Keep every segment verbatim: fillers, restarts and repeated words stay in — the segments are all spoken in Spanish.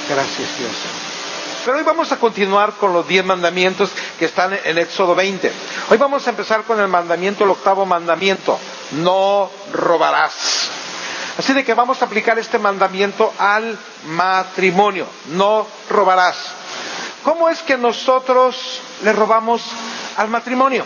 Gracias, Dios. Pero hoy vamos a continuar con los diez mandamientos que están en Éxodo veinte. Hoy vamos a empezar con el mandamiento, el octavo mandamiento. No robarás. Así de que vamos a aplicar este mandamiento al matrimonio. No robarás. ¿Cómo es que nosotros le robamos al matrimonio?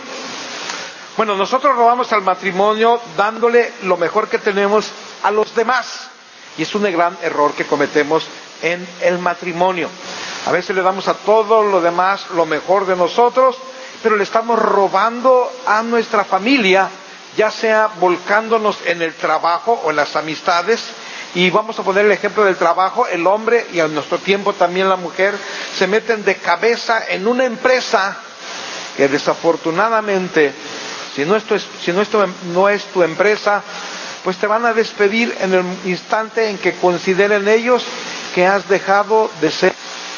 Bueno, nosotros robamos al matrimonio dándole lo mejor que tenemos a los demás. Y es un gran error que cometemos en el matrimonio. A veces le damos a todo lo demás lo mejor de nosotros, pero le estamos robando a nuestra familia, ya sea volcándonos en el trabajo o en las amistades. Y vamos a poner el ejemplo del trabajo. El hombre, y en nuestro tiempo también la mujer, se meten de cabeza en una empresa que desafortunadamente, si no es tu, si no es tu, no es tu empresa, pues te van a despedir en el instante en que consideren ellos que has dejado de ser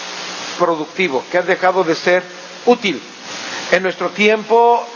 productivo, que has dejado de ser útil. En nuestro tiempo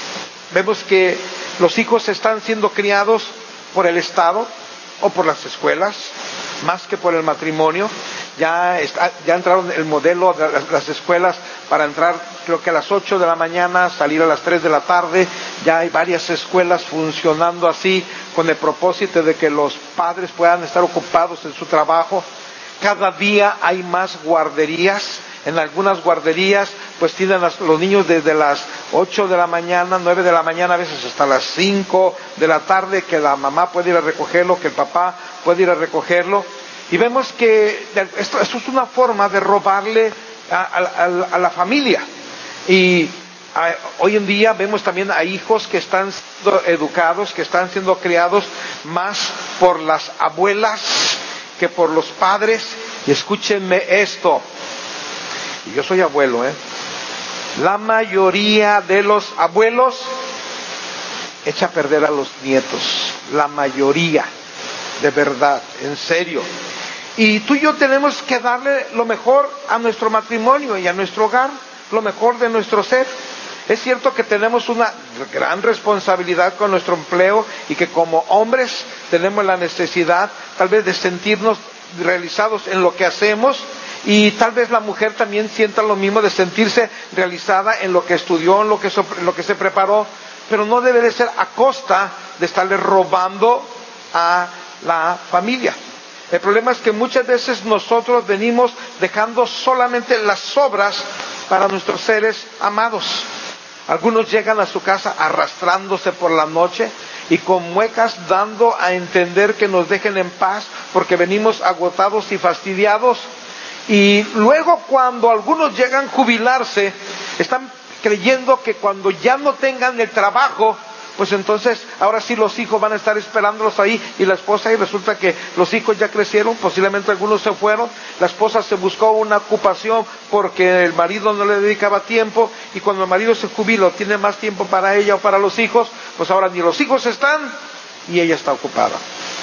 vemos que los hijos están siendo criados por el Estado o por las escuelas, más que por el matrimonio. Ya, está, ya entraron el modelo de las, las escuelas para entrar, creo que a las ocho de la mañana, salir a las tres de la tarde. Ya hay varias escuelas funcionando así, con el propósito de que los padres puedan estar ocupados en su trabajo. Cada día hay más guarderías. En algunas guarderías pues tienen las, los niños desde las ocho de la mañana, nueve de la mañana, a veces hasta las cinco de la tarde, que la mamá puede ir a recogerlo, que el papá puede ir a recogerlo. Y vemos que esto, esto es una forma de robarle a, a, a la familia. Y a, hoy en día vemos también a hijos que están siendo educados, que están siendo criados más por las abuelas que por los padres. Y escúchenme esto, y yo soy abuelo, ¿eh? La mayoría de los abuelos echa a perder a los nietos. La mayoría, de verdad, en serio. Y tú y yo tenemos que darle lo mejor a nuestro matrimonio y a nuestro hogar, lo mejor de nuestro ser. Es cierto que tenemos una gran responsabilidad con nuestro empleo y que como hombres tenemos la necesidad tal vez de sentirnos realizados en lo que hacemos, y tal vez la mujer también sienta lo mismo, de sentirse realizada en lo que estudió, en lo que, so, en lo que se preparó, pero no debe de ser a costa de estarle robando a la familia. El problema es que muchas veces nosotros venimos dejando solamente las sobras para nuestros seres amados. Algunos llegan a su casa arrastrándose por la noche y con muecas dando a entender que nos dejen en paz porque venimos agotados y fastidiados. Y luego cuando algunos llegan a jubilarse, están creyendo que cuando ya no tengan el trabajo, pues entonces ahora sí los hijos van a estar esperándolos ahí, y la esposa, y resulta que los hijos ya crecieron, posiblemente algunos se fueron, la esposa se buscó una ocupación porque el marido no le dedicaba tiempo, y cuando el marido se jubila tiene más tiempo para ella o para los hijos, pues ahora ni los hijos están y ella está ocupada.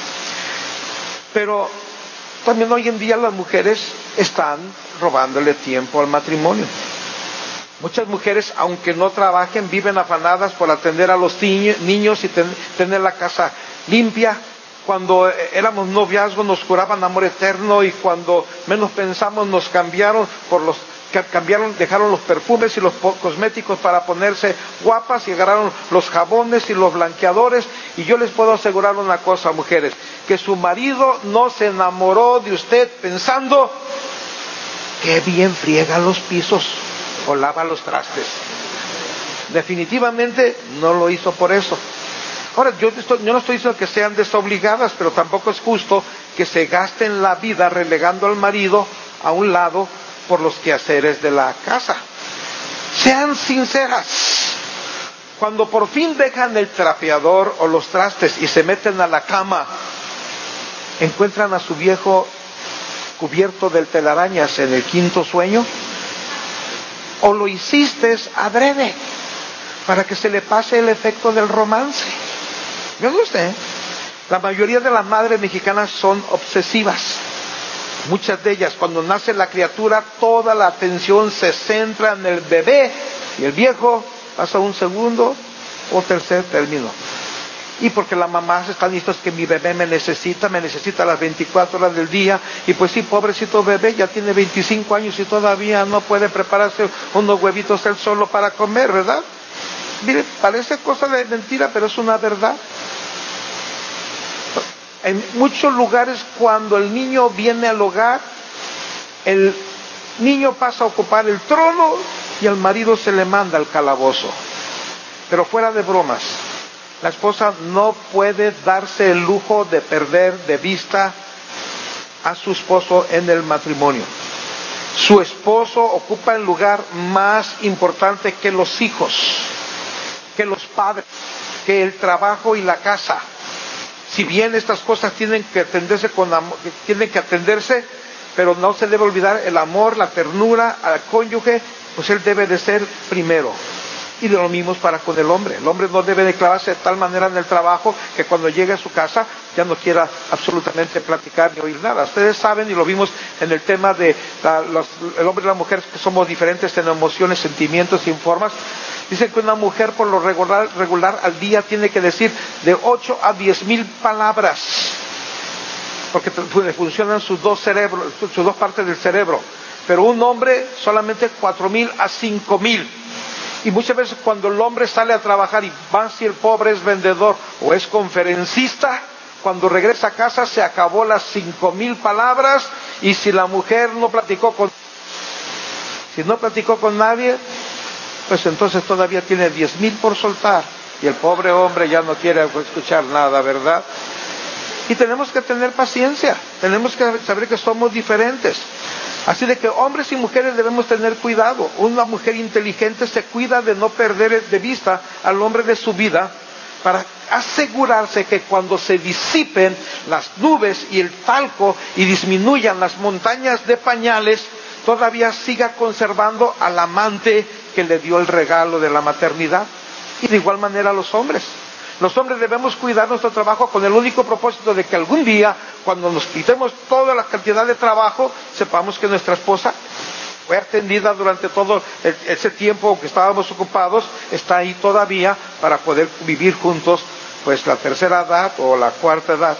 Pero también hoy en día las mujeres están robándole tiempo al matrimonio. Muchas mujeres, aunque no trabajen, viven afanadas por atender a los niños y ten, tener la casa limpia. Cuando éramos noviazgos nos juraban amor eterno, y cuando menos pensamos nos cambiaron por los cambiaron, dejaron los perfumes y los cosméticos para ponerse guapas, y agarraron los jabones y los blanqueadores. Y yo les puedo asegurar una cosa, mujeres, que su marido no se enamoró de usted pensando qué bien friega los pisos o lava los trastes. Definitivamente no lo hizo por eso. Ahora, yo, estoy, yo no estoy diciendo que sean desobligadas, pero tampoco es justo que se gasten la vida relegando al marido a un lado por los quehaceres de la casa. Sean sinceras. Cuando por fin dejan el trapeador o los trastes y se meten a la cama, encuentran a su viejo cubierto de telarañas en el quinto sueño, o lo hiciste adrede para que se le pase el efecto del romance. ¿Me gusta? ¿eh? La mayoría de las madres mexicanas son obsesivas. Muchas de ellas, cuando nace la criatura, toda la atención se centra en el bebé, y el viejo pasa un segundo o tercer término. y porque la mamá está lista, es que mi bebé me necesita, me necesita las veinticuatro horas del día, y pues sí, pobrecito bebé, ya tiene veinticinco años y todavía no puede prepararse unos huevitos él solo para comer, ¿verdad? Mire, parece cosa de mentira, pero es una verdad. En muchos lugares, cuando el niño viene al hogar, el niño pasa a ocupar el trono y al marido se le manda al calabozo. Pero fuera de bromas, la esposa no puede darse el lujo de perder de vista a su esposo en el matrimonio. Su esposo ocupa el lugar más importante que los hijos, que los padres, que el trabajo y la casa. Si bien estas cosas tienen que atenderse con amor, tienen que atenderse, pero no se debe olvidar el amor, la ternura al cónyuge, pues él debe de ser primero. Y de lo mismo para con el hombre. El hombre no debe declararse de tal manera en el trabajo que cuando llegue a su casa ya no quiera absolutamente platicar ni oír nada. Ustedes saben, y lo vimos en el tema de la, los, el hombre y la mujer, que somos diferentes en emociones, sentimientos y en formas. Dicen que una mujer por lo regular, regular al día tiene que decir de ocho a diez mil palabras, porque funcionan sus dos cerebros, sus dos partes del cerebro. Pero un hombre solamente cuatro mil a cinco mil. Y muchas veces cuando el hombre sale a trabajar y va, si el pobre es vendedor o es conferencista, cuando regresa a casa se acabó las cinco mil palabras, y si la mujer no platicó con si no platicó con nadie, pues entonces todavía tiene diez mil por soltar, y el pobre hombre ya no quiere escuchar nada, ¿verdad? Y tenemos que tener paciencia, tenemos que saber que somos diferentes. Así de que hombres y mujeres debemos tener cuidado. Una mujer inteligente se cuida de no perder de vista al hombre de su vida, para asegurarse que cuando se disipen las nubes y el talco y disminuyan las montañas de pañales, todavía siga conservando al amante que le dio el regalo de la maternidad. Y de igual manera los hombres. Los hombres debemos cuidar nuestro trabajo con el único propósito de que algún día, cuando nos quitemos toda la cantidad de trabajo, sepamos que nuestra esposa fue atendida durante todo ese tiempo que estábamos ocupados, está ahí todavía para poder vivir juntos, pues la tercera edad o la cuarta edad.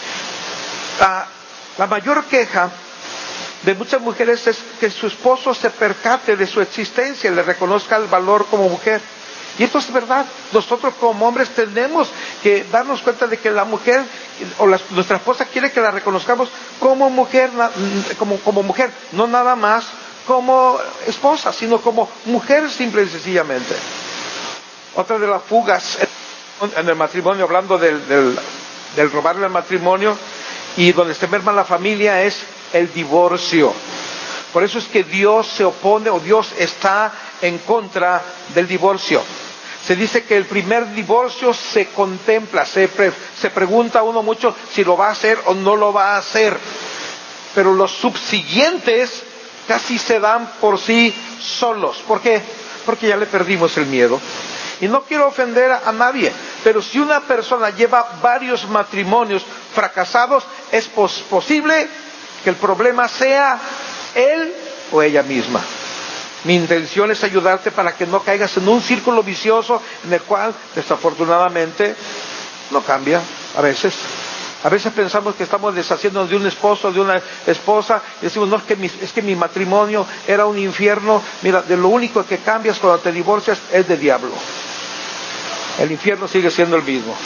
La, la mayor queja de muchas mujeres es que su esposo se percate de su existencia y le reconozca el valor como mujer. Y esto es verdad. Nosotros como hombres tenemos que darnos cuenta de que la mujer o la, nuestra esposa quiere que la reconozcamos como mujer, como, como mujer, no nada más como esposa, sino como mujer simple y sencillamente. Otra de las fugas en el matrimonio, hablando del, del, del robarle el matrimonio y donde se merma la familia, es el divorcio. Por eso es que Dios se opone, o Dios está en contra del divorcio. Se dice que el primer divorcio se contempla, se, pre, se pregunta uno mucho si lo va a hacer o no lo va a hacer. Pero los subsiguientes casi se dan por sí solos. ¿Por qué? Porque ya le perdimos el miedo. Y no quiero ofender a, a nadie, pero si una persona lleva varios matrimonios fracasados, es pos, posible que el problema sea él o ella misma. Mi intención es ayudarte para que no caigas en un círculo vicioso en el cual, desafortunadamente, no cambia a veces. A veces pensamos que estamos deshaciéndonos de un esposo, de una esposa, y decimos, no, es que mi, es que mi matrimonio era un infierno. Mira, de lo único que cambias cuando te divorcias es de diablo. El infierno sigue siendo el mismo.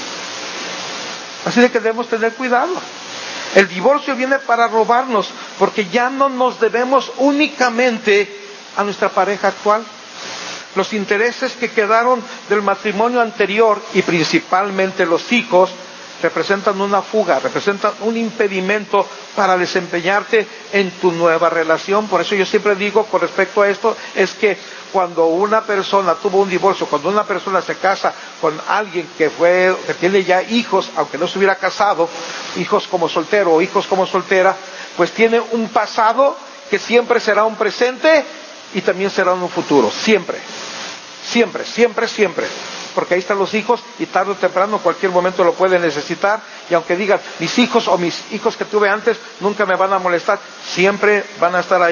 Así de que debemos tener cuidado. El divorcio viene para robarnos, porque ya no nos debemos únicamente a nuestra pareja actual. Los intereses que quedaron del matrimonio anterior, y principalmente los hijos, representan una fuga, representan un impedimento para desempeñarte en tu nueva relación. Por eso yo siempre digo con respecto a esto, es que cuando una persona tuvo un divorcio, cuando una persona se casa con alguien que fue, que tiene ya hijos, aunque no se hubiera casado, hijos como soltero o hijos como soltera, pues tiene un pasado que siempre será un presente y también será un futuro, siempre, siempre, siempre, siempre. Porque ahí están los hijos y tarde o temprano, en cualquier momento lo pueden necesitar. Y aunque digan, mis hijos o mis hijos que tuve antes nunca me van a molestar, siempre van a estar ahí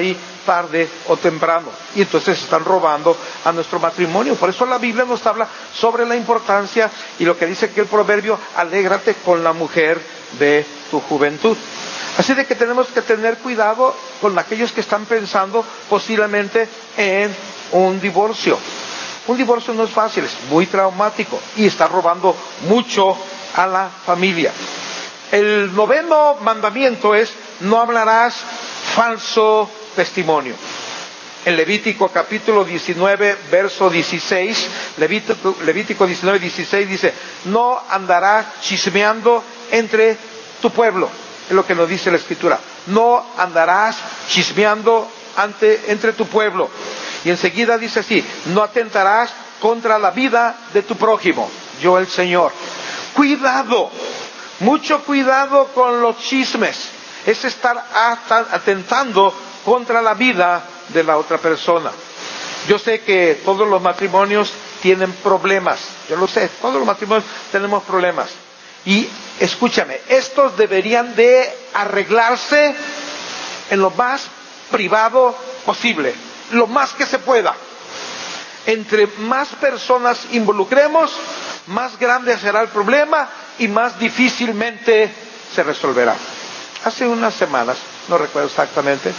tarde o temprano. Y entonces están robando a nuestro matrimonio. Por eso la Biblia nos habla sobre la importancia y lo que dice aquí el proverbio: alégrate con la mujer de tu juventud. Así de que tenemos que tener cuidado con aquellos que están pensando posiblemente en un divorcio. Un divorcio no es fácil, es muy traumático y está robando mucho a la familia. El noveno mandamiento es: no hablarás falso testimonio. En Levítico capítulo diecinueve, verso dieciséis, Levítico, Levítico diecinueve, dieciséis dice: no andarás chismeando entre tu pueblo. Es lo que nos dice la Escritura. No andarás chismeando ante, entre tu pueblo. Y enseguida dice así: no atentarás contra la vida de tu prójimo, yo el Señor. Cuidado, mucho cuidado con los chismes. Es estar atentando contra la vida de la otra persona. Yo sé que todos los matrimonios tienen problemas. Yo lo sé, todos los matrimonios tenemos problemas. Y escúchame, estos deberían de arreglarse en lo más privado posible, lo más que se pueda. Entre más personas involucremos, más grande será el problema y más difícilmente se resolverá. Hace unas semanas, no recuerdo exactamente,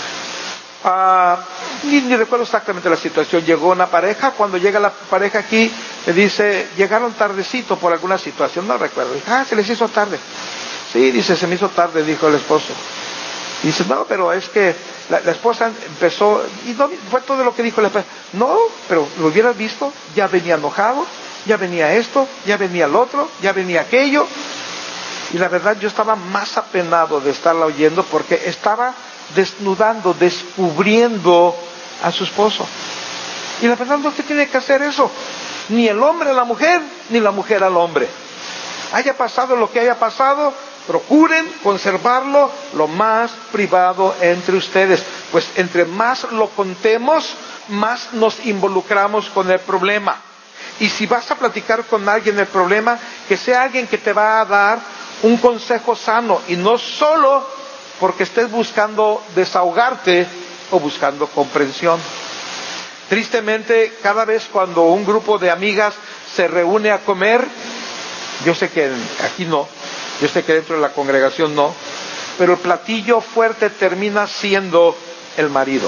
uh, ni, ni recuerdo exactamente la situación, llegó una pareja. Cuando llega la pareja aquí, le dice: llegaron tardecito por alguna situación, no recuerdo. Dice: ah, se les hizo tarde. Sí, dice, se me hizo tarde, dijo el esposo. Y dice: no, pero es que la, la esposa empezó, y no fue todo lo que dijo la esposa. No, pero lo hubieras visto, ya venía enojado, ya venía esto, ya venía el otro, ya venía aquello. Y la verdad, yo estaba más apenado de estarla oyendo, porque estaba desnudando, descubriendo a su esposo. Y la verdad, no se tiene que hacer eso. Ni el hombre a la mujer, ni la mujer al hombre. Haya pasado lo que haya pasado, procuren conservarlo lo más privado entre ustedes. Pues entre más lo contemos, más nos involucramos con el problema. Y si vas a platicar con alguien el problema, que sea alguien que te va a dar un consejo sano, y no solo porque estés buscando desahogarte o buscando comprensión. Tristemente, cada vez cuando un grupo de amigas se reúne a comer, yo sé que aquí no, yo sé que dentro de la congregación no, pero el platillo fuerte termina siendo el marido.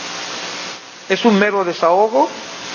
¿Es un mero desahogo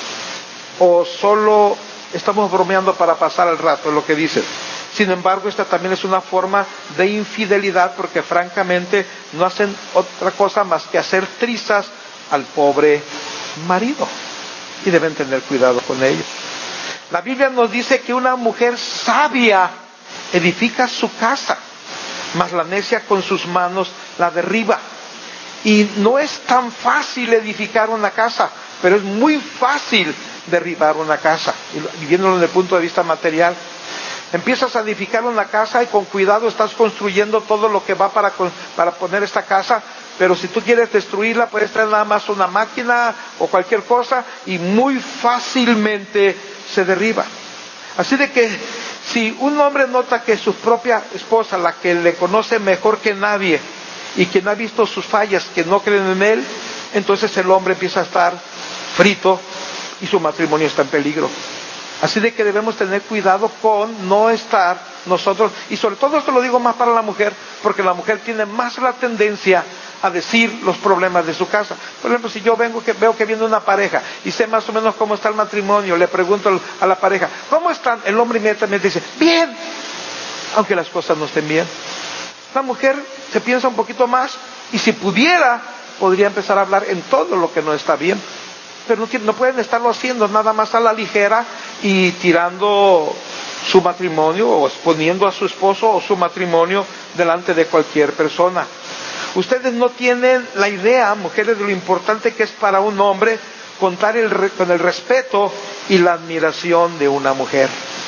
o solo estamos bromeando para pasar el rato? Es lo que dicen. Sin embargo, esta también es una forma de infidelidad, porque francamente no hacen otra cosa más que hacer trizas al pobre marido, y deben tener cuidado con ello. La Biblia nos dice que una mujer sabia edifica su casa, mas la necia con sus manos la derriba. Y no es tan fácil edificar una casa, pero es muy fácil derribar una casa, y viéndolo desde el punto de vista material. Empiezas a edificar una casa y con cuidado estás construyendo todo lo que va para, para poner esta casa, pero si tú quieres destruirla, puedes traer nada más una máquina o cualquier cosa y muy fácilmente se derriba. Así de que si un hombre nota que su propia esposa, la que le conoce mejor que nadie y quien ha visto sus fallas, que no creen en él, entonces el hombre empieza a estar frito y su matrimonio está en peligro. Así de que debemos tener cuidado con no estar nosotros, y sobre todo esto lo digo más para la mujer, porque la mujer tiene más la tendencia a decir los problemas de su casa. Por ejemplo, si yo vengo que veo que viene una pareja y sé más o menos cómo está el matrimonio, le pregunto a la pareja: ¿cómo están? El hombre inmediatamente dice: bien, aunque las cosas no estén bien. La mujer se piensa un poquito más, y si pudiera, podría empezar a hablar en todo lo que no está bien. Pero no, no pueden estarlo haciendo nada más a la ligera y tirando su matrimonio o exponiendo a su esposo o su matrimonio delante de cualquier persona. Ustedes no tienen la idea, mujeres, de lo importante que es para un hombre contar el, con el respeto y la admiración de una mujer.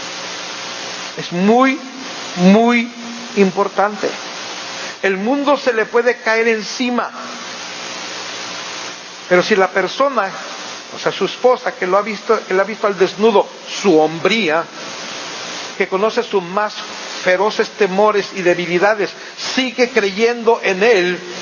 Es muy, muy importante. El mundo se le puede caer encima, pero si la persona, o sea, su esposa, que lo ha visto, que lo ha visto al desnudo, su hombría, que conoce sus más feroces temores y debilidades, sigue creyendo en él,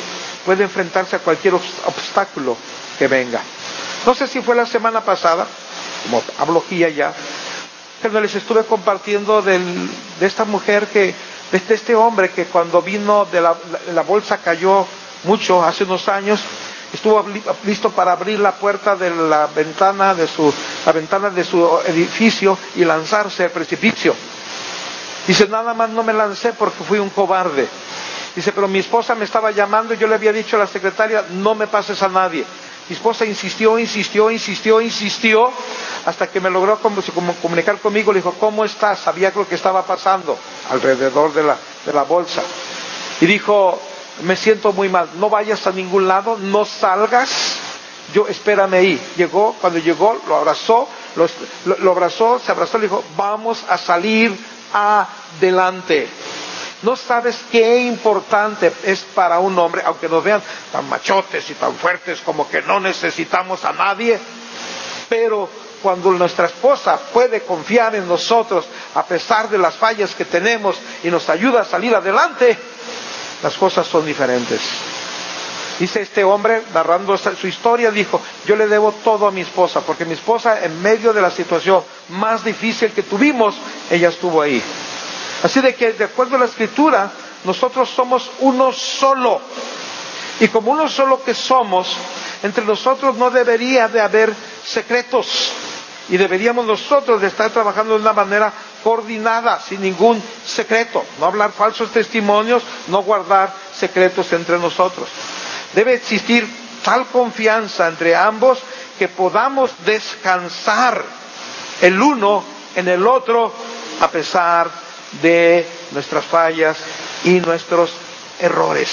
puede enfrentarse a cualquier obstáculo que venga. No sé si fue la semana pasada, como hablo aquí y allá, cuando les estuve compartiendo del, de esta mujer que, de este hombre que cuando vino de la, la, la bolsa cayó mucho hace unos años, estuvo listo para abrir la puerta de la ventana de su, la ventana de su edificio y lanzarse al precipicio. Dice, nada más no me lancé porque fui un cobarde. Dice, pero mi esposa me estaba llamando y yo le había dicho a la secretaria, no me pases a nadie. Mi esposa insistió, insistió, insistió, insistió, hasta que me logró comunicar conmigo. Le dijo, ¿cómo estás? Sabía lo que estaba pasando alrededor de la, de la bolsa. Y dijo, me siento muy mal, no vayas a ningún lado, no salgas, yo espérame ahí. Llegó, cuando llegó, lo abrazó, lo, lo, lo abrazó, se abrazó, le dijo, vamos a salir adelante. No sabes qué importante es para un hombre, aunque nos vean tan machotes y tan fuertes como que no necesitamos a nadie, pero cuando nuestra esposa puede confiar en nosotros a pesar de las fallas que tenemos y nos ayuda a salir adelante, las cosas son diferentes. Dice este hombre, narrando su historia, dijo, yo le debo todo a mi esposa, porque mi esposa en medio de la situación más difícil que tuvimos, ella estuvo ahí. Así de que, de acuerdo a la Escritura, nosotros somos uno solo. Y como uno solo que somos, entre nosotros no debería de haber secretos. Y deberíamos nosotros de estar trabajando de una manera coordinada, sin ningún secreto. No hablar falsos testimonios, no guardar secretos entre nosotros. Debe existir tal confianza entre ambos que podamos descansar el uno en el otro a pesar de nuestras fallas y nuestros errores.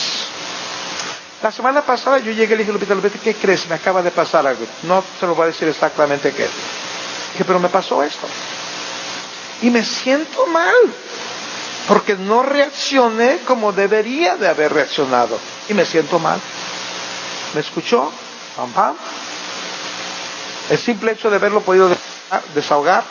La semana pasada yo llegué y le dije, Lupita, Lupita, ¿qué crees? Me acaba de pasar algo. No se lo voy a decir exactamente qué. Dije, pero me pasó esto. Y me siento mal, porque no reaccioné como debería de haber reaccionado. Y me siento mal. ¿Me escuchó? Pam, pam. El simple hecho de haberlo podido desahogar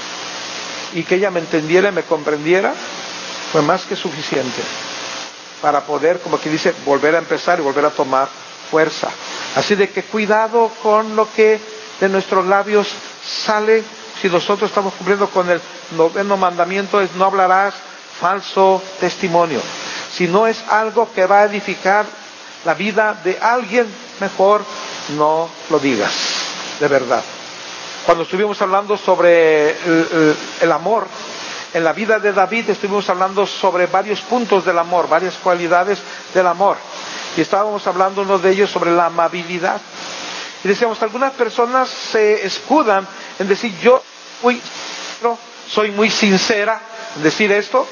y que ella me entendiera y me comprendiera fue más que suficiente para poder, como que dice, volver a empezar y volver a tomar fuerza. Así de que cuidado con lo que de nuestros labios sale. Si nosotros estamos cumpliendo con el noveno mandamiento, es no hablarás falso testimonio. Si no es algo que va a edificar la vida de alguien, mejor no lo digas, de verdad. Cuando estuvimos hablando sobre el, el, el amor, en la vida de David estuvimos hablando sobre varios puntos del amor, varias cualidades del amor. Y estábamos hablando uno de ellos sobre la amabilidad. Y decíamos, algunas personas se escudan en decir, yo muy, soy muy sincera en decir esto.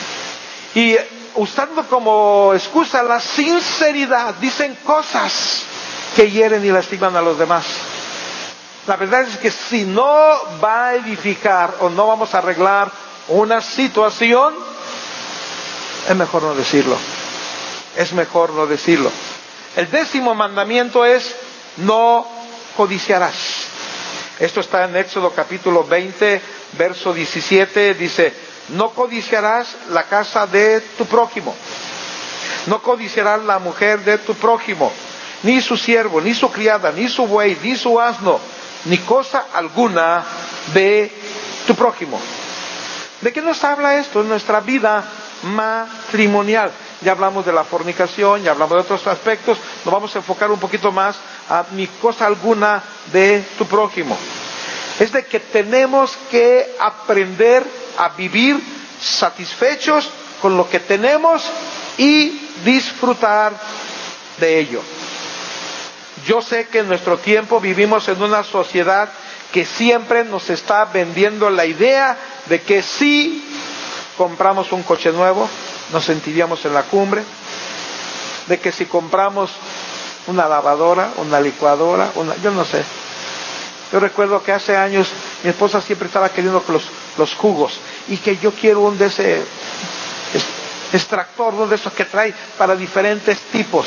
Y usando como excusa la sinceridad, dicen cosas que hieren y lastiman a los demás. La verdad es que si no va a edificar o no vamos a arreglar una situación, es mejor no decirlo. Es mejor no decirlo. El décimo mandamiento es no codiciarás. Esto está en Éxodo capítulo veinte, verso diecisiete, dice, no codiciarás la casa de tu prójimo. No codiciarás la mujer de tu prójimo, ni su siervo, ni su criada, ni su buey, ni su asno, ni cosa alguna de tu prójimo. ¿De qué nos habla esto en nuestra vida matrimonial? Ya hablamos de la fornicación, ya hablamos de otros aspectos, nos vamos a enfocar un poquito más a ni cosa alguna de tu prójimo. Es de que tenemos que aprender a vivir satisfechos con lo que tenemos y disfrutar de ello. Yo sé que en nuestro tiempo vivimos en una sociedad que siempre nos está vendiendo la idea de que si compramos un coche nuevo, nos sentiríamos en la cumbre, de que si compramos una lavadora, una licuadora, una, yo no sé. Yo recuerdo que hace años mi esposa siempre estaba queriendo los, los jugos, y que yo quiero un de ese extractor, uno de esos que trae para diferentes tipos.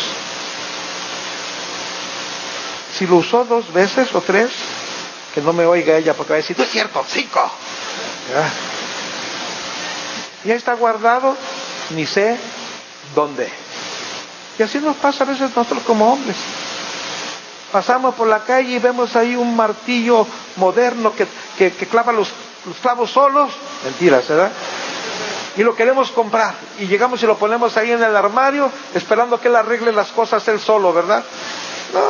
Si lo usó dos veces o tres, que no me oiga ella porque va a decir, no es cierto, cinco. ¿Ya? Y ahí está guardado, ni sé dónde. Y así nos pasa a veces nosotros como hombres. Pasamos por la calle y vemos ahí un martillo moderno que, que, que clava los, los clavos solos. Mentiras, ¿verdad? Y lo queremos comprar. Y llegamos y lo ponemos ahí en el armario, esperando que él arregle las cosas él solo, ¿verdad? No.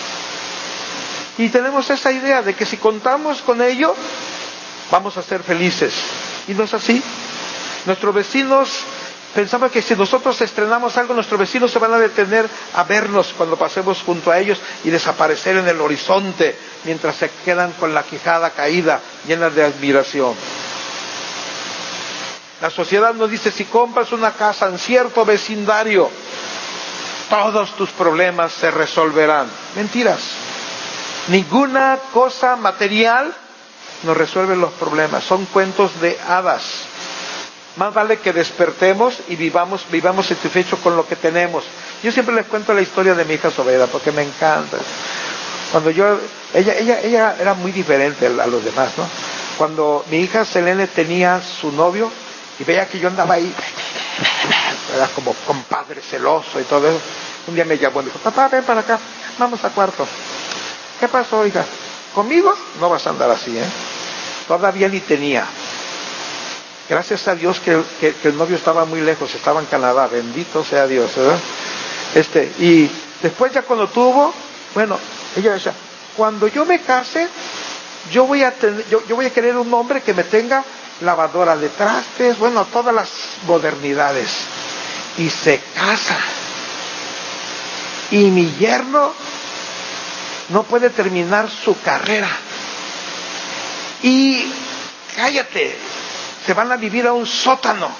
Y tenemos esa idea de que si contamos con ello, vamos a ser felices. Y no es así. Nuestros vecinos, pensamos que si nosotros estrenamos algo, nuestros vecinos se van a detener a vernos cuando pasemos junto a ellos y desaparecer en el horizonte, mientras se quedan con la quijada caída, llenas de admiración. La sociedad nos dice, si compras una casa en cierto vecindario, todos tus problemas se resolverán. Mentiras. Ninguna cosa material nos resuelve los problemas. Son cuentos de hadas. Más vale que despertemos y vivamos, vivamos satisfechos con lo que tenemos. Yo siempre les cuento la historia de mi hija Sobeida, porque me encanta. Cuando yo, ella, ella, ella era muy diferente a los demás, ¿no? Cuando mi hija Selene tenía su novio y veía que yo andaba ahí, era como compadre celoso y todo eso, un día me llamó y me dijo, papá, ven para acá, vamos a cuarto. ¿Qué pasó, hija? Conmigo no vas a andar así, ¿eh? Todavía ni tenía. Gracias a Dios que, que, que el novio estaba muy lejos, estaba en Canadá, bendito sea Dios, ¿verdad? Este, y después ya cuando tuvo, bueno, ella decía, cuando yo me case, yo voy a tener, yo, yo voy a querer un hombre que me tenga lavadora de trastes, bueno, todas las modernidades. Y se casa. Y mi yerno no puede terminar su carrera. Y cállate, se van a vivir a un sótano,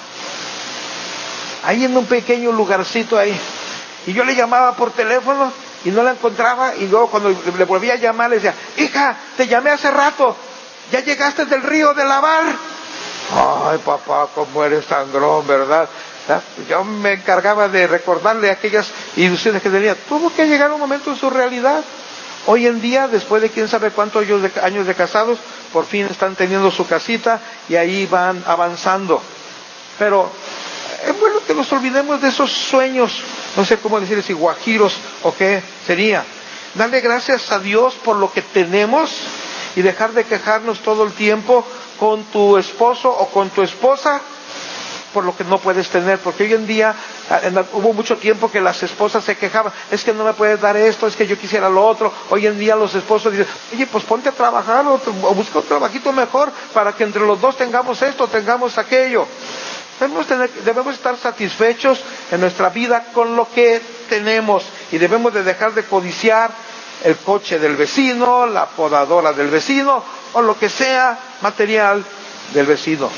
ahí en un pequeño lugarcito ahí. Y yo le llamaba por teléfono y no la encontraba, y luego cuando le volvía a llamar le decía, hija, te llamé hace rato, ¿ya llegaste del río de lavar? Ay, papá, cómo eres sangrón, ¿verdad? ¿Ah? Yo me encargaba de recordarle aquellas ilusiones que tenía. Tuvo que llegar un momento en su realidad. Hoy en día, después de quién sabe cuántos años de, años de casados, por fin están teniendo su casita y ahí van avanzando. Pero es bueno que nos olvidemos de esos sueños, no sé cómo decir, si guajiros o qué sería. Darle gracias a Dios por lo que tenemos y dejar de quejarnos todo el tiempo con tu esposo o con tu esposa por lo que no puedes tener, porque hoy en día en, hubo mucho tiempo que las esposas se quejaban, es que no me puedes dar esto, es que yo quisiera lo otro. Hoy en día los esposos dicen, oye, pues ponte a trabajar o, o busca un trabajito mejor para que entre los dos tengamos esto, tengamos aquello. Debemos, tener, debemos estar satisfechos en nuestra vida con lo que tenemos y debemos de dejar de codiciar el coche del vecino, la podadora del vecino o lo que sea material del vecino.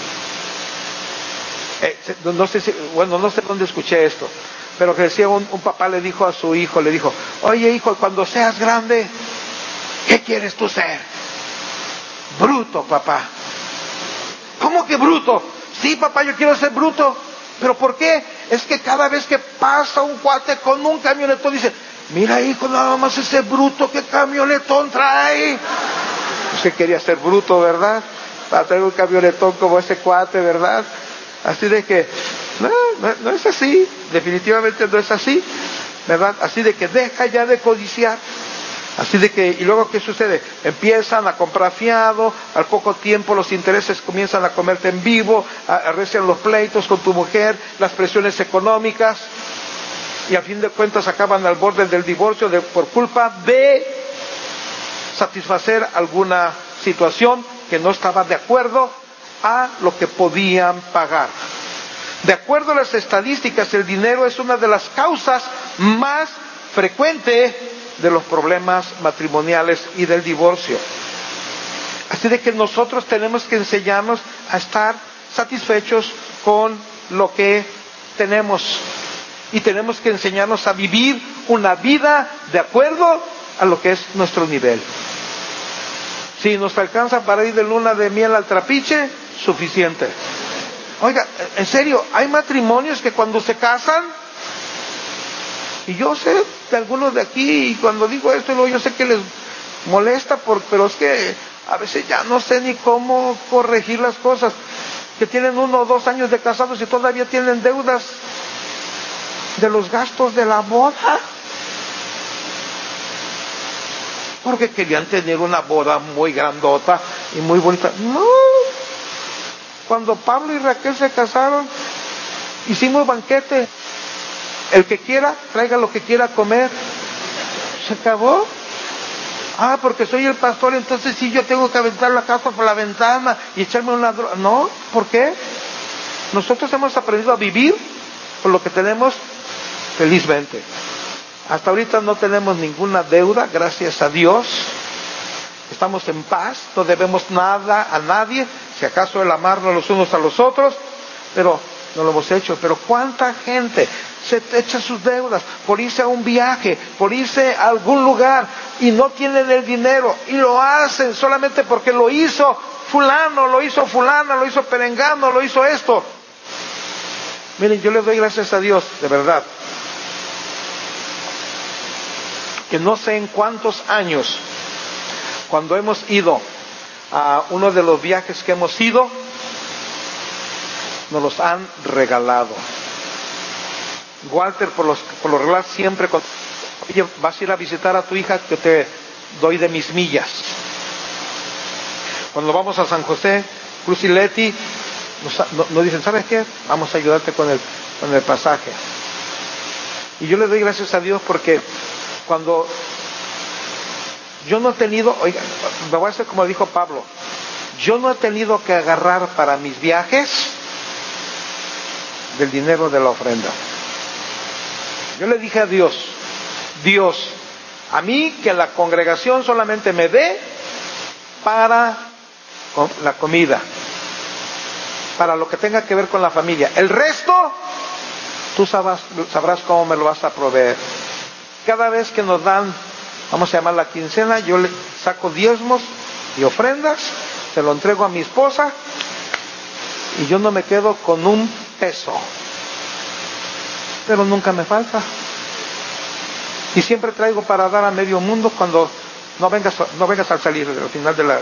Eh, no sé si, bueno, no sé dónde escuché esto, pero que decía un, un papá le dijo a su hijo, le dijo, oye hijo, cuando seas grande, ¿qué quieres tú ser? Bruto, papá. ¿Cómo que bruto? Sí, papá, yo quiero ser bruto. ¿Pero por qué? Es que cada vez que pasa un cuate con un camionetón, dice, mira hijo, nada más ese bruto, ¿qué camionetón trae? Pues que quería ser bruto, ¿verdad? Para traer un camionetón como ese cuate, ¿verdad? Así de que, no, no, no es así, definitivamente no es así, ¿verdad? Así de que deja ya de codiciar, así de que, y luego ¿qué sucede? Empiezan a comprar fiado, al poco tiempo los intereses comienzan a comerte en vivo, arrecian los pleitos con tu mujer, las presiones económicas, y a fin de cuentas acaban al borde del divorcio de, por culpa de satisfacer alguna situación que no estaba de acuerdo a lo que podían pagar. De acuerdo a las estadísticas, el dinero es una de las causas más frecuentes de los problemas matrimoniales y del divorcio. Así de que nosotros tenemos que enseñarnos a estar satisfechos con lo que tenemos. Y tenemos que enseñarnos a vivir una vida de acuerdo a lo que es nuestro nivel. Si nos alcanza para ir de luna de miel al trapiche, suficiente. Oiga, en serio, hay matrimonios que cuando se casan, y yo sé de algunos de aquí, y cuando digo esto, luego yo sé que les molesta, por, pero es que a veces ya no sé ni cómo corregir las cosas, que tienen uno o dos años de casados y todavía tienen deudas. de los gastos de la boda. Porque querían tener una boda muy grandota y muy bonita. No. Cuando Pablo y Raquel se casaron, hicimos banquete. El que quiera, traiga lo que quiera comer. Se acabó. Ah, porque soy el pastor, entonces sí yo tengo que aventar la casa por la ventana y echarme una droga. No, ¿por qué? Nosotros hemos aprendido a vivir con lo que tenemos felizmente. Hasta ahorita no tenemos ninguna deuda, gracias a Dios. Estamos en paz, no debemos nada a nadie, si acaso el amarnos los unos a los otros, pero no lo hemos hecho. Pero ¿cuánta gente se echa sus deudas por irse a un viaje, por irse a algún lugar y no tienen el dinero y lo hacen solamente porque lo hizo fulano, lo hizo fulana, lo hizo perengano, lo hizo esto? Miren, yo le doy gracias a Dios, de verdad, que no sé en cuántos años, cuando hemos ido a uno de los viajes que hemos ido, nos los han regalado. Walter, por, los, por lo regular, siempre, cuando, oye, vas a ir a visitar a tu hija, que te doy de mis millas. Cuando vamos a San José, Cruz y Leti, nos, nos, nos dicen, ¿sabes qué? Vamos a ayudarte con el, con el pasaje. Y yo le doy gracias a Dios porque cuando yo no he tenido, oiga, me voy a hacer como dijo Pablo, yo no he tenido que agarrar para mis viajes del dinero de la ofrenda. Yo le dije a Dios, Dios, a mí que la congregación solamente me dé para la comida, para lo que tenga que ver con la familia. El resto, tú sabrás, sabrás cómo me lo vas a proveer. Cada vez que nos dan, vamos a llamar la quincena, yo le saco diezmos y ofrendas, se lo entrego a mi esposa y yo no me quedo con un peso. Pero nunca me falta. Y siempre traigo para dar a medio mundo cuando no vengas, no vengas al salir, al final de la...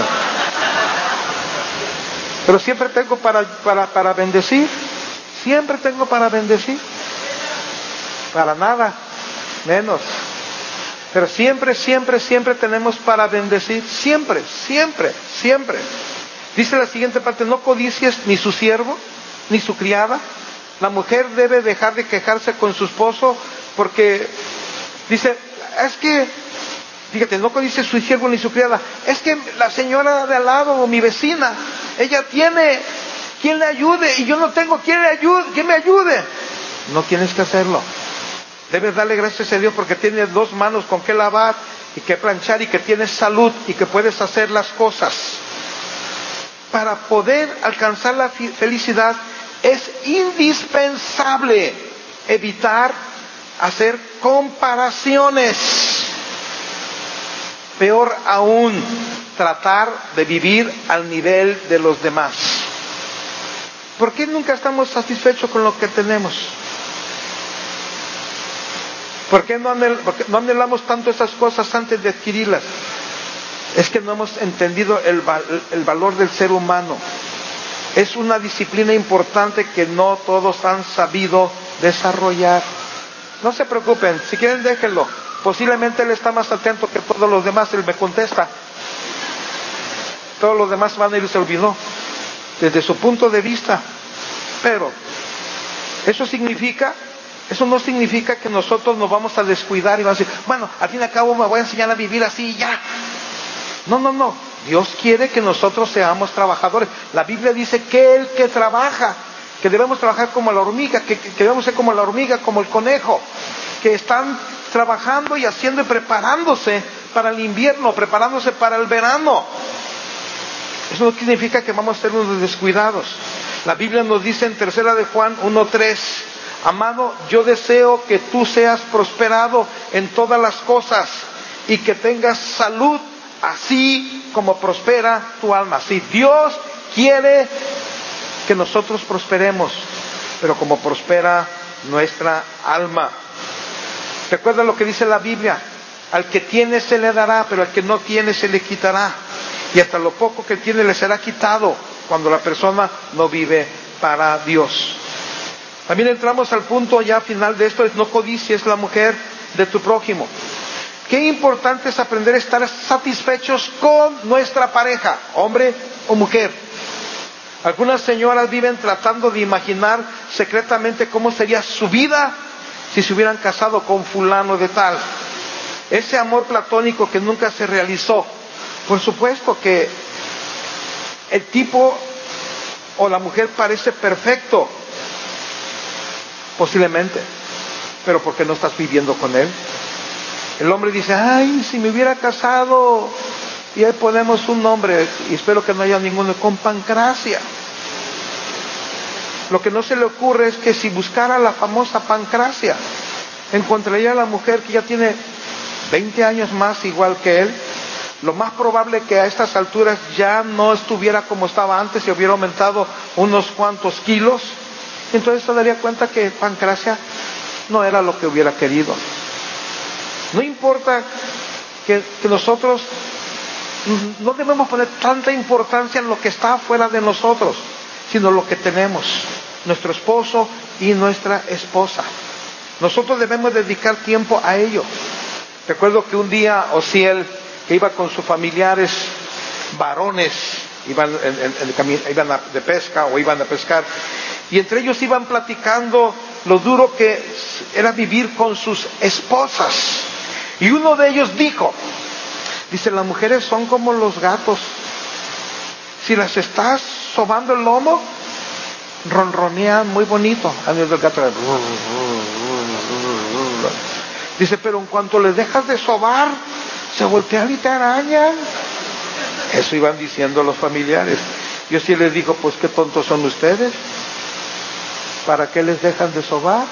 Pero siempre tengo para, para, para bendecir. Siempre tengo para bendecir. Para nada, menos. Pero siempre, siempre, siempre tenemos para bendecir. Siempre, siempre, siempre. Dice la siguiente parte, no codicies ni su siervo, ni su criada. La mujer debe dejar de quejarse con su esposo porque dice, es que, fíjate, no codicie su siervo ni su criada, es que la señora de al lado o mi vecina, ella tiene quien le ayude y yo no tengo quien le ayude, quien me ayude. No tienes que hacerlo. Debes darle gracias a Dios porque tienes dos manos con que lavar y que planchar y que tienes salud y que puedes hacer las cosas. Para poder alcanzar la felicidad es indispensable evitar hacer comparaciones. Peor aún, tratar de vivir al nivel de los demás. ¿Por qué nunca estamos satisfechos con lo que tenemos? ¿Por qué no, anhel, por qué no anhelamos tanto esas cosas antes de adquirirlas? Es que no hemos entendido el, el valor del ser humano. Es una disciplina importante que no todos han sabido desarrollar. No se preocupen, si quieren déjenlo. Posiblemente él está más atento que todos los demás, él me contesta. Todos los demás van a ir, se olvidó, desde su punto de vista. Pero, eso significa, eso no significa que nosotros nos vamos a descuidar y vamos a decir, bueno, al fin y al cabo me voy a enseñar a vivir así y ya. No, no, no. Dios quiere que nosotros seamos trabajadores. La Biblia dice que el que trabaja, que debemos trabajar como la hormiga, que, que, que debemos ser como la hormiga, como el conejo, que están trabajando y haciendo y preparándose para el invierno, preparándose para el verano. Eso no significa que vamos a ser unos descuidados. La Biblia nos dice en tercera de Juan uno tres, amado, yo deseo que tú seas prosperado en todas las cosas y que tengas salud, así como prospera tu alma. Si Dios quiere que nosotros prosperemos, pero como prospera nuestra alma. Recuerda lo que dice la Biblia, al que tiene se le dará, pero al que no tiene se le quitará. Y hasta lo poco que tiene le será quitado cuando la persona no vive para Dios. También entramos al punto ya final de esto, es no codicies la mujer de tu prójimo. Qué importante es aprender a estar satisfechos con nuestra pareja, hombre o mujer. Algunas señoras viven tratando de imaginar secretamente cómo sería su vida si se hubieran casado con fulano de tal. Ese amor platónico que nunca se realizó. Por supuesto que el tipo o la mujer parece perfecto, posiblemente, pero porque no estás viviendo con él. El hombre dice, ay, si me hubiera casado, y ahí ponemos un nombre, y espero que no haya ninguno, con Pancracia. Lo que no se le ocurre es que si buscara la famosa Pancracia, encontraría a la mujer que ya tiene veinte años más igual que él. Lo más probable que a estas alturas ya no estuviera como estaba antes y hubiera aumentado unos cuantos kilos. Entonces se daría cuenta que Pancracia no era lo que hubiera querido. No importa que, que nosotros no debemos poner tanta importancia en lo que está fuera de nosotros, sino lo que tenemos, nuestro esposo y nuestra esposa. Nosotros debemos dedicar tiempo a ello. Recuerdo que un día Osiel, que iba con sus familiares varones, iban, en, en, en el camino, iban a, de pesca o iban a pescar, y entre ellos iban platicando lo duro que era vivir con sus esposas. Y uno de ellos dijo, dice, las mujeres son como los gatos. Si las estás sobando el lomo, ronronean muy bonito. A mí el gato, dice, pero en cuanto les dejas de sobar, se voltean y te arañan. Eso iban diciendo los familiares. Yo sí les digo, pues qué tontos son ustedes. ¿Para qué les dejan de sobar?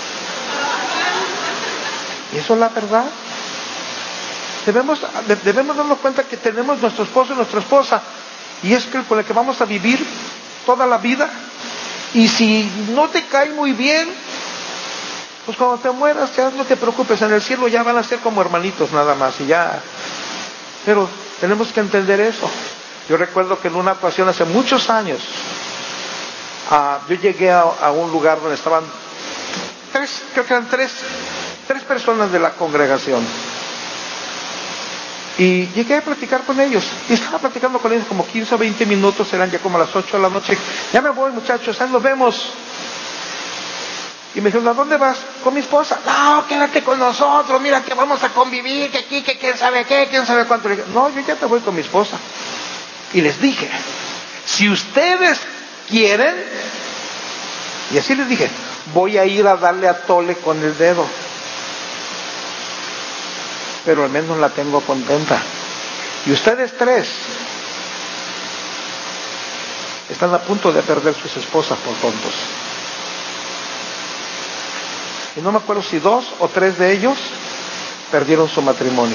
Y eso es la verdad. Debemos, debemos darnos cuenta que tenemos nuestro esposo y nuestra esposa, y es que con el que vamos a vivir toda la vida. Y si no te cae muy bien, pues cuando te mueras ya no te preocupes, en el cielo ya van a ser como hermanitos nada más y ya. Pero tenemos que entender eso. Yo recuerdo que en una ocasión hace muchos años, uh, yo llegué a, a un lugar donde estaban tres, creo que eran tres, tres personas de la congregación. Y llegué a platicar con ellos, y estaba platicando con ellos como quince o veinte minutos, eran ya como a las ocho de la noche. Ya me voy, muchachos, ahí nos vemos. Y me dijeron, ¿a dónde vas? Con mi esposa. No, quédate con nosotros, mira que vamos a convivir, que aquí, que quién sabe qué, quién sabe cuánto. Le dije, no, yo ya te voy con mi esposa. Y les dije, si ustedes quieren, y así les dije, voy a ir a darle a tole con el dedo, pero al menos la tengo contenta. Y ustedes tres están a punto de perder sus esposas por tontos. Y no me acuerdo si dos o tres de ellos perdieron su matrimonio.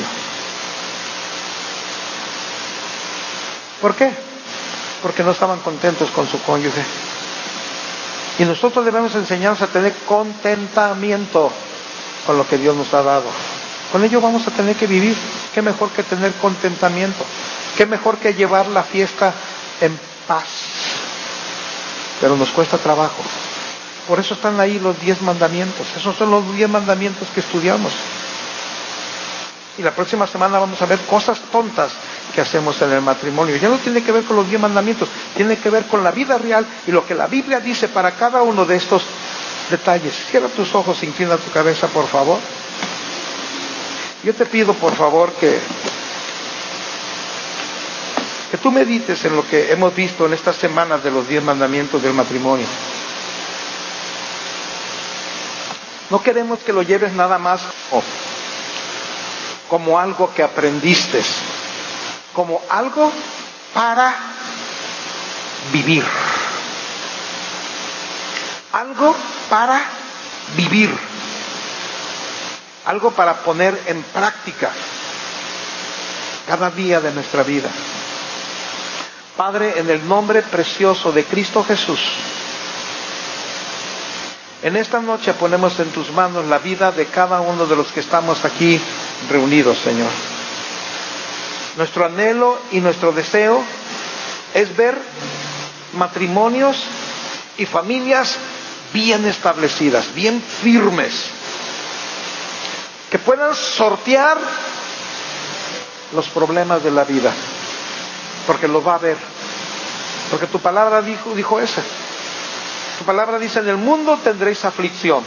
¿Por qué? Porque no estaban contentos con su cónyuge. Y nosotros debemos enseñarnos a tener contentamiento con lo que Dios nos ha dado. Con ello vamos a tener que vivir. Qué mejor que tener contentamiento. Qué mejor que llevar la fiesta en paz. Pero nos cuesta trabajo. Por eso están ahí los diez mandamientos. Esos son los diez mandamientos que estudiamos. Y la próxima semana vamos a ver cosas tontas que hacemos en el matrimonio. Ya no tiene que ver con los diez mandamientos, tiene que ver con la vida real y lo que la Biblia dice para cada uno de estos detalles. Cierra tus ojos, inclina tu cabeza, por favor. Yo te pido, por favor, que, que tú medites en lo que hemos visto en estas semanas de los diez mandamientos del matrimonio. No queremos que lo lleves nada más como, como algo que aprendiste, como algo para vivir. Algo para vivir. Algo para poner en práctica cada día de nuestra vida. Padre, en el nombre precioso de Cristo Jesús, en esta noche ponemos en tus manos la vida de cada uno de los que estamos aquí reunidos, Señor. Nuestro anhelo y nuestro deseo es ver matrimonios y familias bien establecidas, bien firmes, que puedan sortear los problemas de la vida, porque lo va a ver, porque tu palabra dijo, dijo eso. Tu palabra dice: en el mundo tendréis aflicción,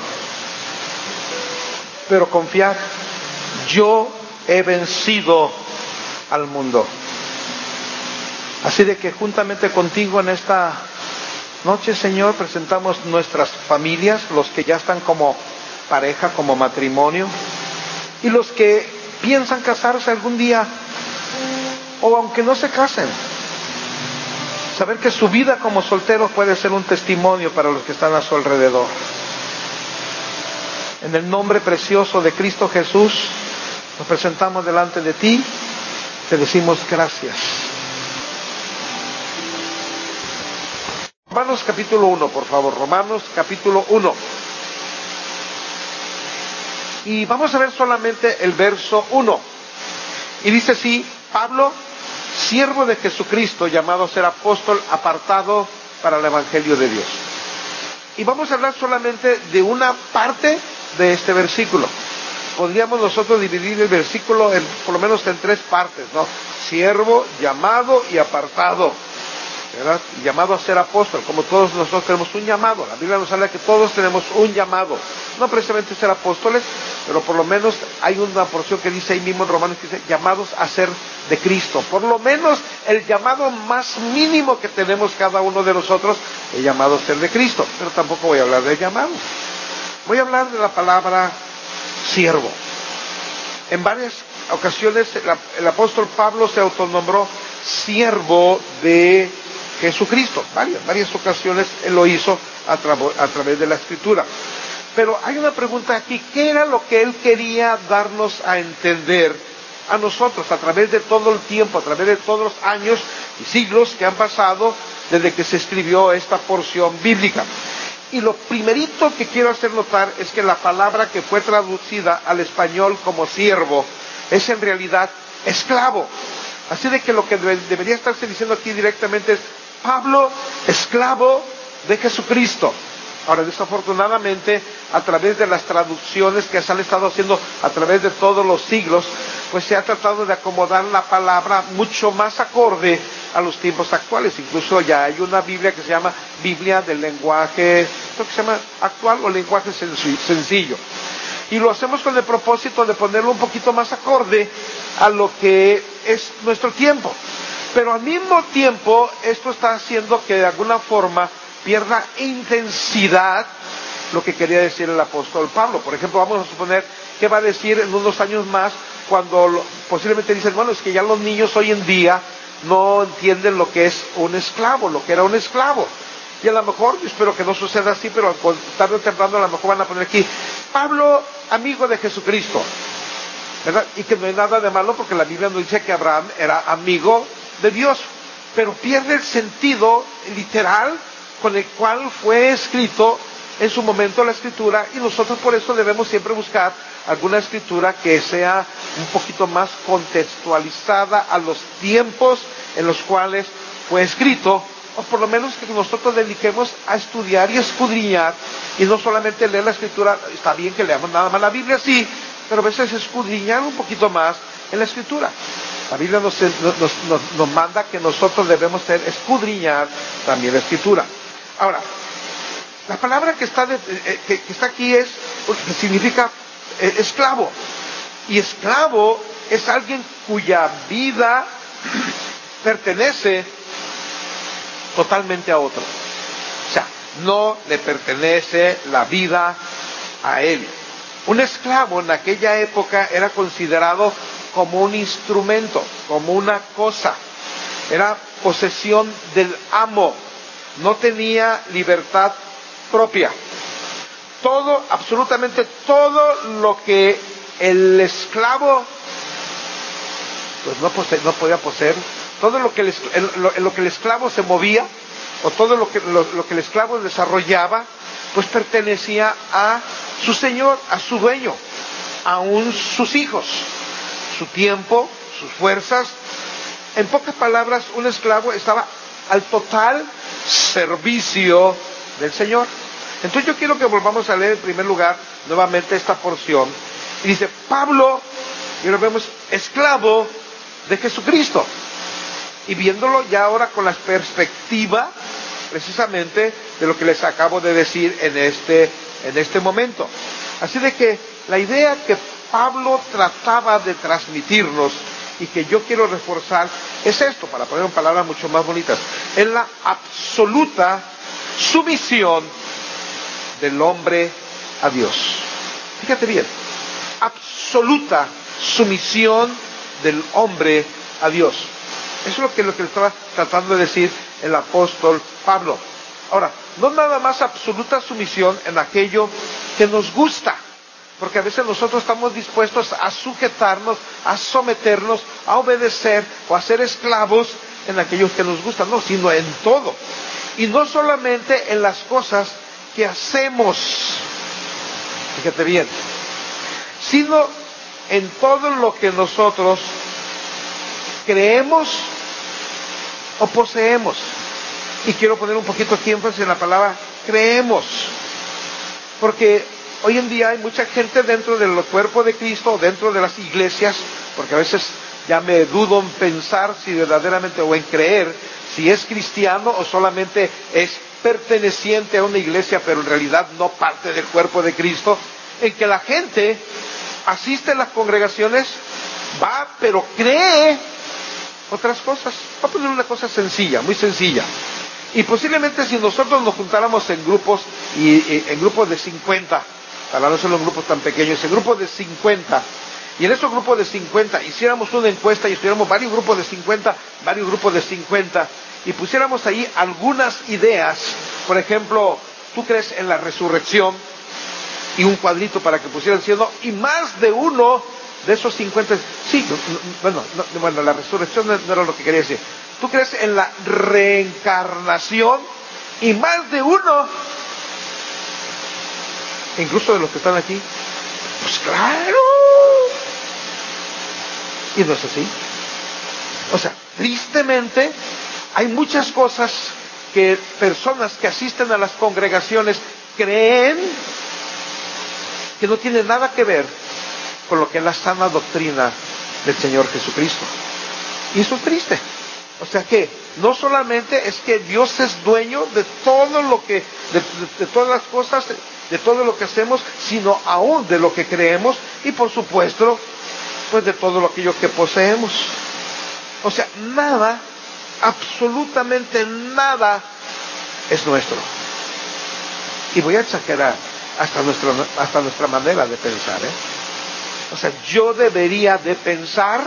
pero confiad, yo he vencido al mundo. Así de que juntamente contigo en esta noche, Señor, presentamos nuestras familias, los que ya están como pareja, como matrimonio, y los que piensan casarse algún día, o aunque no se casen, saber que su vida como solteros puede ser un testimonio para los que están a su alrededor. En el nombre precioso de Cristo Jesús, nos presentamos delante de ti, te decimos gracias. Romanos capítulo uno, por favor, Romanos capítulo uno. Y vamos a ver solamente el verso uno. Y dice así: Pablo, siervo de Jesucristo, llamado a ser apóstol, apartado para el Evangelio de Dios. Y vamos a hablar solamente de una parte de este versículo. Podríamos nosotros dividir el versículo en, por lo menos en tres partes, ¿no? Siervo, llamado y apartado, ¿verdad? Llamado a ser apóstol, como todos nosotros tenemos un llamado. La Biblia nos habla que todos tenemos un llamado, no precisamente ser apóstoles, pero por lo menos hay una porción que dice ahí mismo en Romanos, que dice llamados a ser de Cristo. Por lo menos el llamado más mínimo que tenemos cada uno de nosotros, el llamado a ser de Cristo. Pero tampoco voy a hablar de llamado, voy a hablar de la palabra siervo. En varias ocasiones el, el apóstol Pablo se autonombró siervo de Jesucristo. Varias, varias ocasiones él lo hizo a, tra- a través de la Escritura. Pero hay una pregunta aquí: ¿qué era lo que él quería darnos a entender a nosotros a través de todo el tiempo, a través de todos los años y siglos que han pasado desde que se escribió esta porción bíblica? Y lo primerito que quiero hacer notar es que la palabra que fue traducida al español como siervo es en realidad esclavo. Así de que lo que debería estarse diciendo aquí directamente es: Pablo, esclavo de Jesucristo. Ahora, desafortunadamente, a través de las traducciones que se han estado haciendo a través de todos los siglos, pues se ha tratado de acomodar la palabra mucho más acorde a los tiempos actuales. Incluso ya hay una Biblia que se llama Biblia del lenguaje, creo que se llama actual, o lenguaje sencillo. Y lo hacemos con el propósito de ponerlo un poquito más acorde a lo que es nuestro tiempo. Pero al mismo tiempo, esto está haciendo que de alguna forma pierda intensidad lo que quería decir el apóstol Pablo. Por ejemplo, vamos a suponer que va a decir en unos años más, cuando lo, posiblemente dicen: bueno, es que ya los niños hoy en día no entienden lo que es un esclavo, lo que era un esclavo. Y a lo mejor, yo espero que no suceda así, pero tarde o temprano a lo mejor van a poner aquí: Pablo, amigo de Jesucristo, ¿verdad? Y que no hay nada de malo, porque la Biblia nos dice que Abraham era amigo de Dios, pero pierde el sentido literal con el cual fue escrito en su momento la Escritura, y nosotros por eso debemos siempre buscar alguna Escritura que sea un poquito más contextualizada a los tiempos en los cuales fue escrito, o por lo menos que nosotros dediquemos a estudiar y escudriñar, y no solamente leer la Escritura. Está bien que leamos nada más la Biblia, sí, pero a veces escudriñar un poquito más en la Escritura. La Biblia nos, nos, nos, nos manda que nosotros debemos ser, escudriñar también la Escritura. Ahora, la palabra que está, de, eh, que, que está aquí es, que significa eh, esclavo. Y esclavo es alguien cuya vida pertenece totalmente a otro. O sea, no le pertenece la vida a él. Un esclavo en aquella época era considerado como un instrumento, como una cosa. Era posesión del amo. No tenía libertad propia. Todo, absolutamente todo lo que el esclavo pues no, pose, no podía poseer, todo lo que, el, el, lo, lo que el esclavo se movía, o todo lo que, lo, lo que el esclavo desarrollaba, pues pertenecía a su señor, a su dueño, aún sus hijos, su tiempo, sus fuerzas. En pocas palabras, un esclavo estaba al total servicio del Señor. Entonces yo quiero que volvamos a leer en primer lugar nuevamente esta porción. Y dice, Pablo, y lo vemos, esclavo de Jesucristo. Y viéndolo ya ahora con la perspectiva precisamente de lo que les acabo de decir en este, en este momento. Así de que la idea que Pablo trataba de transmitirnos y que yo quiero reforzar es esto, para poner en palabras mucho más bonitas, es la absoluta sumisión del hombre a Dios. Fíjate bien, absoluta sumisión del hombre a Dios. Eso es lo que, lo que estaba tratando de decir el apóstol Pablo. Ahora, no nada más absoluta sumisión en aquello que nos gusta, porque a veces nosotros estamos dispuestos a sujetarnos, a someternos, a obedecer o a ser esclavos en aquello que nos gusta, no, sino en todo. Y no solamente en las cosas que hacemos, fíjate bien, sino en todo lo que nosotros creemos o poseemos. Y quiero poner un poquito aquí énfasis en la palabra creemos, porque hoy en día hay mucha gente dentro del cuerpo de Cristo, dentro de las iglesias, porque a veces ya me dudo en pensar si verdaderamente, o en creer, si es cristiano o solamente es perteneciente a una iglesia, pero en realidad no parte del cuerpo de Cristo, en que la gente asiste a las congregaciones, va, pero cree otras cosas. Voy a poner una cosa sencilla, muy sencilla. Y posiblemente si nosotros nos juntáramos en grupos, y, y en grupos de cincuenta, para no ser en grupos tan pequeños, en grupos de cincuenta, y en esos grupos de cincuenta hiciéramos una encuesta y estuviéramos varios grupos de cincuenta, varios grupos de cincuenta, y pusiéramos ahí algunas ideas, por ejemplo, ¿tú crees en la resurrección? Y un cuadrito para que pusieran siendo, y más de uno de esos cincuenta, sí, no, no, bueno, no, bueno, la resurrección no, no era lo que quería decir. ¿Tú crees en la reencarnación? Y más de uno, incluso de los que están aquí, pues claro. Y no es así. O sea, tristemente, hay muchas cosas que personas que asisten a las congregaciones creen que no tienen nada que ver con lo que es la sana doctrina del Señor Jesucristo. Y eso es triste. O sea que no solamente es que Dios es dueño de todo lo que, de, de, de todas las cosas, de todo lo que hacemos, sino aún de lo que creemos y por supuesto, pues de todo aquello que poseemos. O sea, nada, absolutamente nada es nuestro. Y voy a exagerar hasta nuestra, hasta nuestra manera de pensar, ¿eh? O sea, yo debería de pensar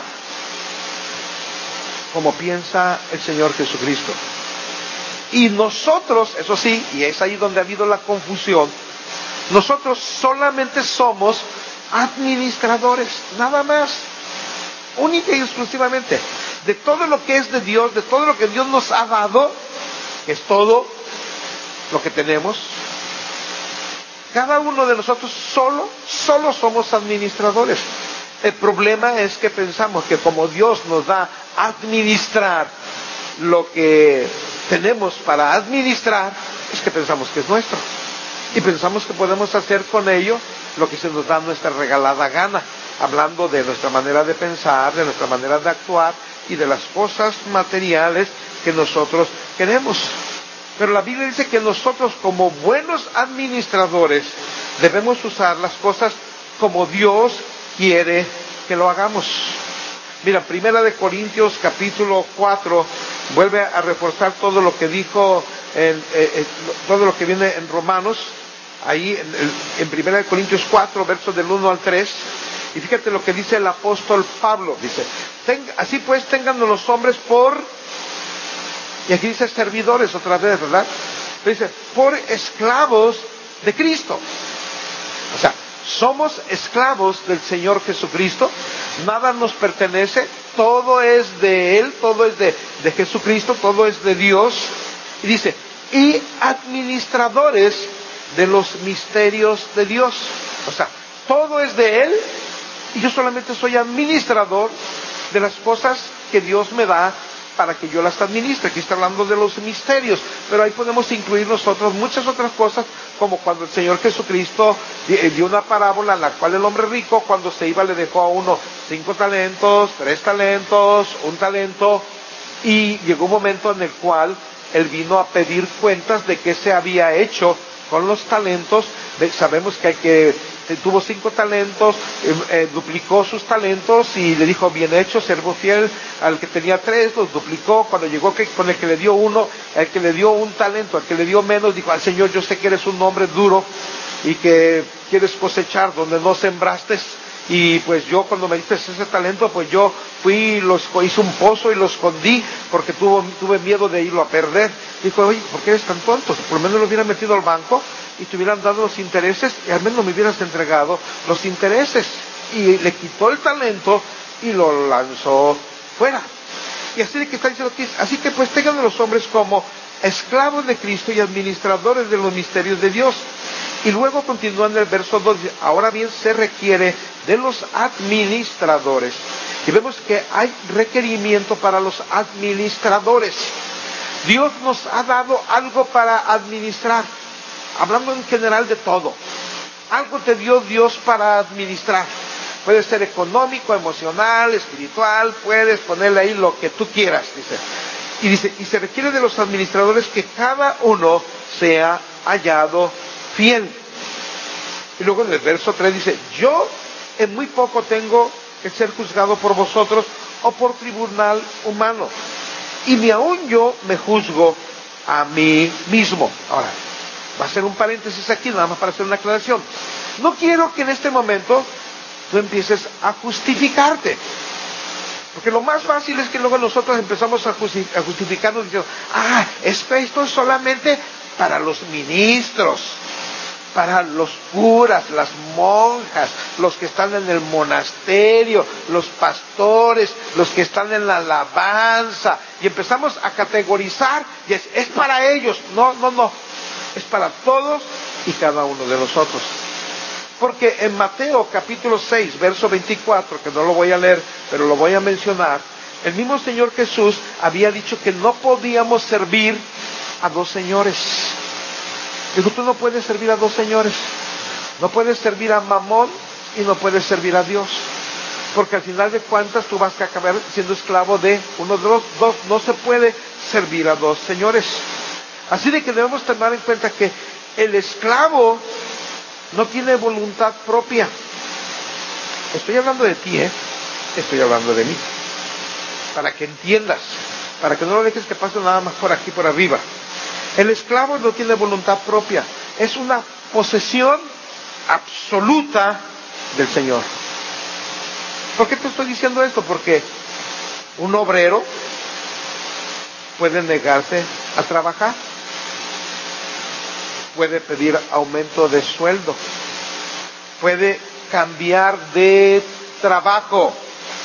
como piensa el Señor Jesucristo. Y nosotros, eso sí, y es ahí donde ha habido la confusión, nosotros solamente somos administradores, nada más, única y exclusivamente, de todo lo que es de Dios, de todo lo que Dios nos ha dado, que es todo lo que tenemos. Cada uno de nosotros solo, solo somos administradores. El problema es que pensamos que como Dios nos da a administrar lo que tenemos para administrar, es que pensamos que es nuestro. Y pensamos que podemos hacer con ello lo que se nos da nuestra regalada gana, hablando de nuestra manera de pensar, de nuestra manera de actuar y de las cosas materiales que nosotros queremos. Pero la Biblia dice que nosotros como buenos administradores debemos usar las cosas como Dios quiere que lo hagamos. Mira, Primera de Corintios capítulo cuatro vuelve a reforzar todo lo que dijo, en, eh, eh, todo lo que viene en Romanos, ahí en, en Primera de Corintios cuatro, versos del uno al tres, y fíjate lo que dice el apóstol Pablo, dice, así pues téngannos los hombres por, y aquí dice servidores otra vez, ¿verdad? Dice, por esclavos de Cristo. O sea, somos esclavos del Señor Jesucristo, nada nos pertenece, todo es de Él, todo es de, de Jesucristo, todo es de Dios. Y dice, y administradores de los misterios de Dios. O sea, todo es de Él y yo solamente soy administrador de las cosas que Dios me da para que yo las administre. Aquí está hablando de los misterios, pero ahí podemos incluir nosotros muchas otras cosas, como cuando el Señor Jesucristo dio una parábola en la cual el hombre rico, cuando se iba, le dejó a uno cinco talentos, tres talentos, un talento, y llegó un momento en el cual él vino a pedir cuentas de qué se había hecho con los talentos. Sabemos que hay que tuvo cinco talentos, eh, eh, duplicó sus talentos y le dijo: bien hecho, siervo fiel. Al que tenía tres, los duplicó. Cuando llegó que, con el que le dio uno, el que le dio un talento, al que le dio menos, dijo: al Señor, yo sé que eres un hombre duro y que quieres cosechar donde no sembraste, y pues yo, cuando me diste ese talento, pues yo fui, los, hice un pozo y lo escondí porque tuvo, tuve miedo de irlo a perder. Dijo: oye, ¿por qué eres tan tonto? Si por lo menos lo hubiera metido al banco y te hubieran dado los intereses, y al menos me hubieras entregado los intereses. Y le quitó el talento y lo lanzó fuera. Y así de que está diciendo aquí: así que pues tengan a los hombres como esclavos de Cristo y administradores de los misterios de Dios. Y luego continúa en el verso dos, ahora bien se requiere de los administradores. Y vemos que hay requerimiento para los administradores. Dios nos ha dado algo para administrar, hablando en general de todo. Algo te dio Dios para administrar. Puede ser económico, emocional, espiritual, puedes ponerle ahí lo que tú quieras, dice. Y dice, y se requiere de los administradores que cada uno sea hallado fiel. Y luego en el verso tres dice: yo en muy poco tengo que ser juzgado por vosotros o por tribunal humano, y ni aun yo me juzgo a mí mismo. Ahora, va a ser un paréntesis aquí, nada más para hacer una aclaración. No quiero que en este momento tú empieces a justificarte, porque lo más fácil es que luego nosotros empezamos a justificarnos diciendo: ah, es que esto es solamente para los ministros, para los curas, las monjas, los que están en el monasterio, los pastores, los que están en la alabanza, y empezamos a categorizar, y es, es para ellos. No, no, no, es para todos y cada uno de nosotros. Porque en Mateo capítulo seis, verso veinticuatro, que no lo voy a leer, pero lo voy a mencionar, el mismo Señor Jesús había dicho que no podíamos servir a dos señores. Dijo: tú no puedes servir a dos señores. No puedes servir a Mamón y no puedes servir a Dios, porque al final de cuentas tú vas a acabar siendo esclavo de uno de los dos. No se puede servir a dos señores. Así de que debemos tomar en cuenta que el esclavo no tiene voluntad propia. Estoy hablando de ti, ¿eh? Estoy hablando de mí, para que entiendas, para que no lo dejes que pase nada más por aquí, por arriba. El esclavo no tiene voluntad propia, es una posesión absoluta del Señor. ¿Por qué te estoy diciendo esto? Porque un obrero puede negarse a trabajar, puede pedir aumento de sueldo, puede cambiar de trabajo,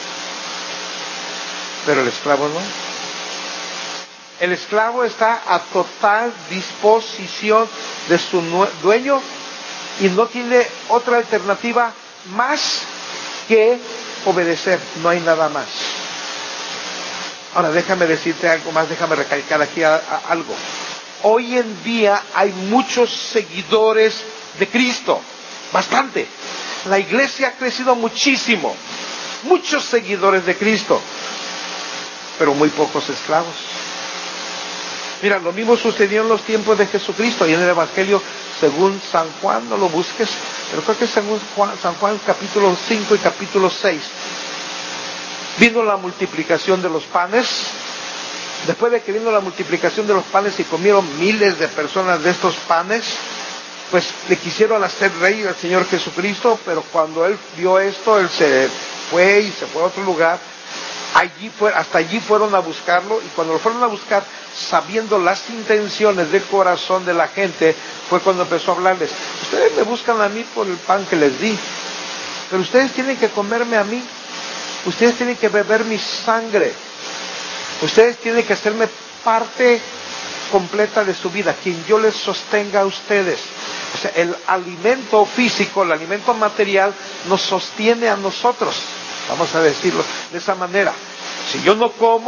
pero el esclavo no. El esclavo está a total disposición de su dueño y no tiene otra alternativa más que obedecer. No hay nada más. Ahora déjame decirte algo más, déjame recalcar aquí a, a, algo. Hoy en día hay muchos seguidores de Cristo, bastante. La iglesia ha crecido muchísimo, muchos seguidores de Cristo, pero muy pocos esclavos. Mira, lo mismo sucedió en los tiempos de Jesucristo y en el Evangelio según San Juan, no lo busques, pero creo que es según Juan, San Juan capítulo cinco y capítulo seis. Vino la multiplicación de los panes. Después de que vino la multiplicación de los panes y comieron miles de personas de estos panes, pues le quisieron hacer rey al Señor Jesucristo, pero cuando Él vio esto, Él se fue y se fue a otro lugar. Allí fue, hasta allí fueron a buscarlo, y cuando lo fueron a buscar, sabiendo las intenciones del corazón de la gente, fue cuando empezó a hablarles: ustedes me buscan a mí por el pan que les di, pero ustedes tienen que comerme a mí, ustedes tienen que beber mi sangre, ustedes tienen que hacerme parte completa de su vida, quien yo les sostenga a ustedes. O sea, el alimento físico, el alimento material nos sostiene a nosotros, vamos a decirlo de esa manera. Si yo no como,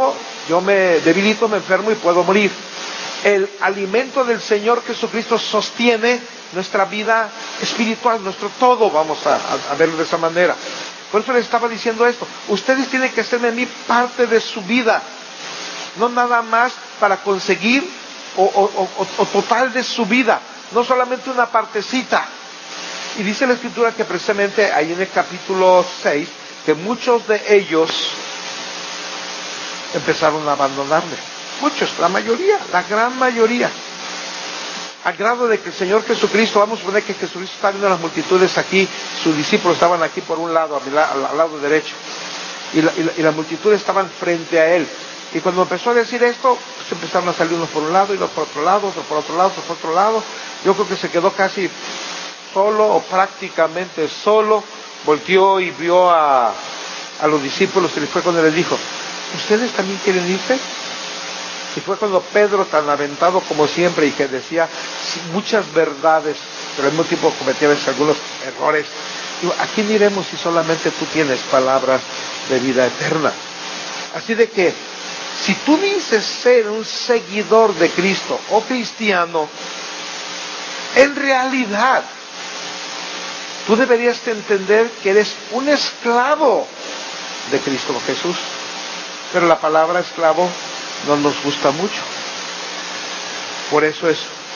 yo me debilito, me enfermo y puedo morir. El alimento del Señor Jesucristo sostiene nuestra vida espiritual, nuestro todo, vamos a, a, a verlo de esa manera. Por eso les estaba diciendo esto, ustedes tienen que hacerme a mí parte de su vida, no nada más para conseguir o, o, o, o total de su vida, no solamente una partecita. Y dice la Escritura que precisamente ahí en el capítulo seis, que muchos de ellos empezaron a abandonarle. Muchos, la mayoría, la gran mayoría. Al grado de que el Señor Jesucristo, vamos a suponer que Jesucristo está viendo las multitudes aquí, sus discípulos estaban aquí por un lado, al lado derecho, y, la, y, la, y las multitudes estaban frente a Él. Y cuando empezó a decir esto, pues empezaron a salir unos por un lado, y otros por otro lado, otros por otro lado, otros por otro lado. Yo creo que se quedó casi solo, o prácticamente solo, volteó y vio a, a los discípulos y fue cuando les dijo, ¿ustedes también quieren irse? Y fue cuando Pedro, tan aventado como siempre y que decía muchas verdades, pero al mismo tiempo cometía a veces algunos errores, digo, ¿a quién iremos si solamente tú tienes palabras de vida eterna? Así de que, si tú dices ser un seguidor de Cristo o cristiano, en realidad, tú deberías entender que eres un esclavo de Cristo Jesús. Pero la palabra esclavo no nos gusta mucho. Por eso es.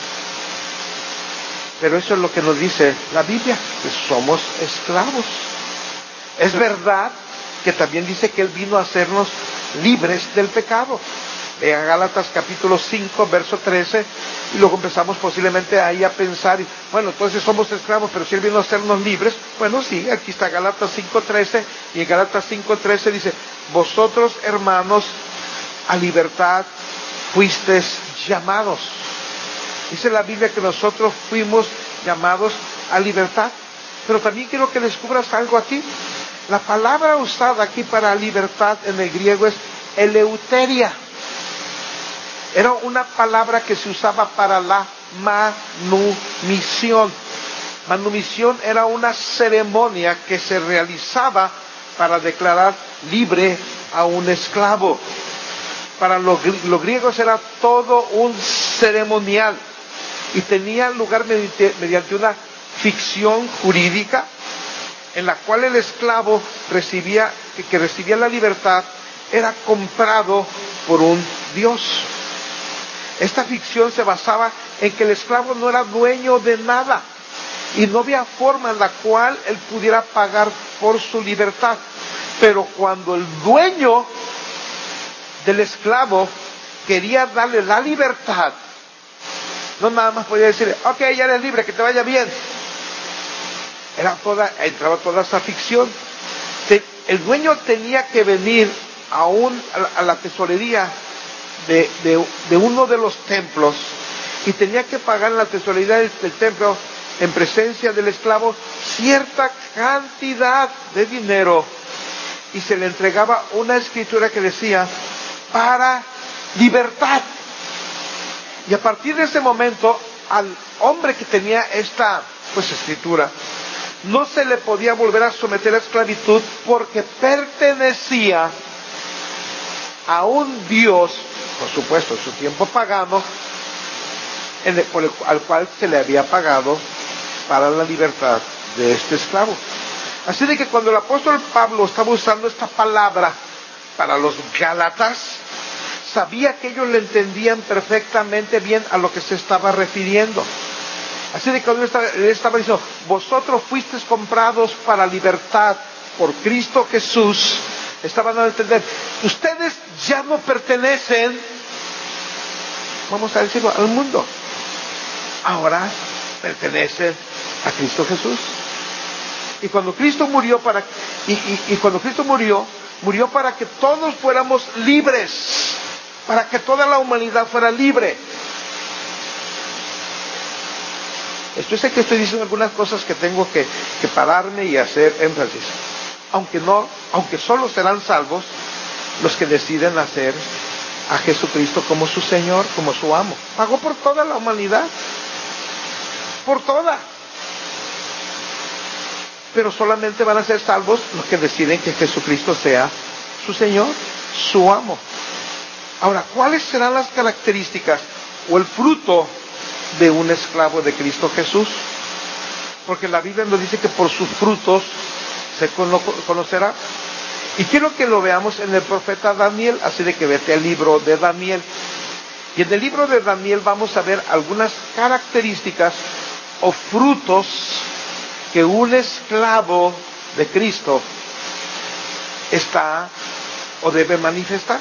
Pero eso es lo que nos dice la Biblia, que somos esclavos. Es verdad que también dice que Él vino a hacernos libres del pecado. Vean Gálatas capítulo cinco, verso trece, y luego empezamos posiblemente ahí a pensar, y, bueno, entonces somos esclavos, pero si Él vino a hacernos libres, bueno, sí, aquí está Gálatas cinco trece, y en Gálatas cinco trece dice, vosotros hermanos, a libertad fuisteis llamados. Dice la Biblia que nosotros fuimos llamados a libertad, pero también quiero que descubras algo aquí. La palabra usada aquí para libertad en el griego es eleuteria. Era una palabra que se usaba para la manumisión. Manumisión era una ceremonia que se realizaba para declarar libre a un esclavo. Para los, los griegos era todo un ceremonial y tenía lugar mediante, mediante una ficción jurídica en la cual el esclavo recibía, que, que recibía la libertad, era comprado por un dios. Esta ficción se basaba en que el esclavo no era dueño de nada y no había forma en la cual él pudiera pagar por su libertad. Pero cuando el dueño del esclavo quería darle la libertad, no nada más podía decirle, ok, ya eres libre, que te vaya bien. Era toda, entraba toda esa ficción. El dueño tenía que venir a, un, a, la, a la tesorería de, de, de uno de los templos y tenía que pagar en la tesorería del, del templo, en presencia del esclavo, cierta cantidad de dinero, y se le entregaba una escritura que decía, para libertad. Y a partir de ese momento, al hombre que tenía esta pues escritura, no se le podía volver a someter a esclavitud porque pertenecía a un Dios, por supuesto, en su tiempo pagano, en el, por el, al cual se le había pagado para la libertad de este esclavo. Así de que cuando el apóstol Pablo estaba usando esta palabra para los Gálatas, sabía que ellos le entendían perfectamente bien a lo que se estaba refiriendo. Así de que cuando él estaba, él estaba diciendo, vosotros fuisteis comprados para libertad por Cristo Jesús, estaban a entender, ustedes ya no pertenecen, vamos a decirlo, al mundo, ahora pertenecen a Cristo Jesús. Y cuando Cristo murió para y, y, y cuando Cristo murió, murió para que todos fuéramos libres, para que toda la humanidad fuera libre. Esto es que estoy diciendo algunas cosas que tengo que, que pararme y hacer énfasis. Aunque no, aunque solo serán salvos los que deciden hacer a Jesucristo como su Señor, como su amo. Pagó por toda la humanidad, por toda. Pero solamente van a ser salvos los que deciden que Jesucristo sea su Señor, su amo. Ahora, ¿cuáles serán las características o el fruto de un esclavo de Cristo Jesús? Porque la Biblia nos dice que por sus frutos se conocerá. Y quiero que lo veamos en el profeta Daniel, así de que vete al libro de Daniel. Y en el libro de Daniel vamos a ver algunas características o frutos que un esclavo de Cristo está o debe manifestar.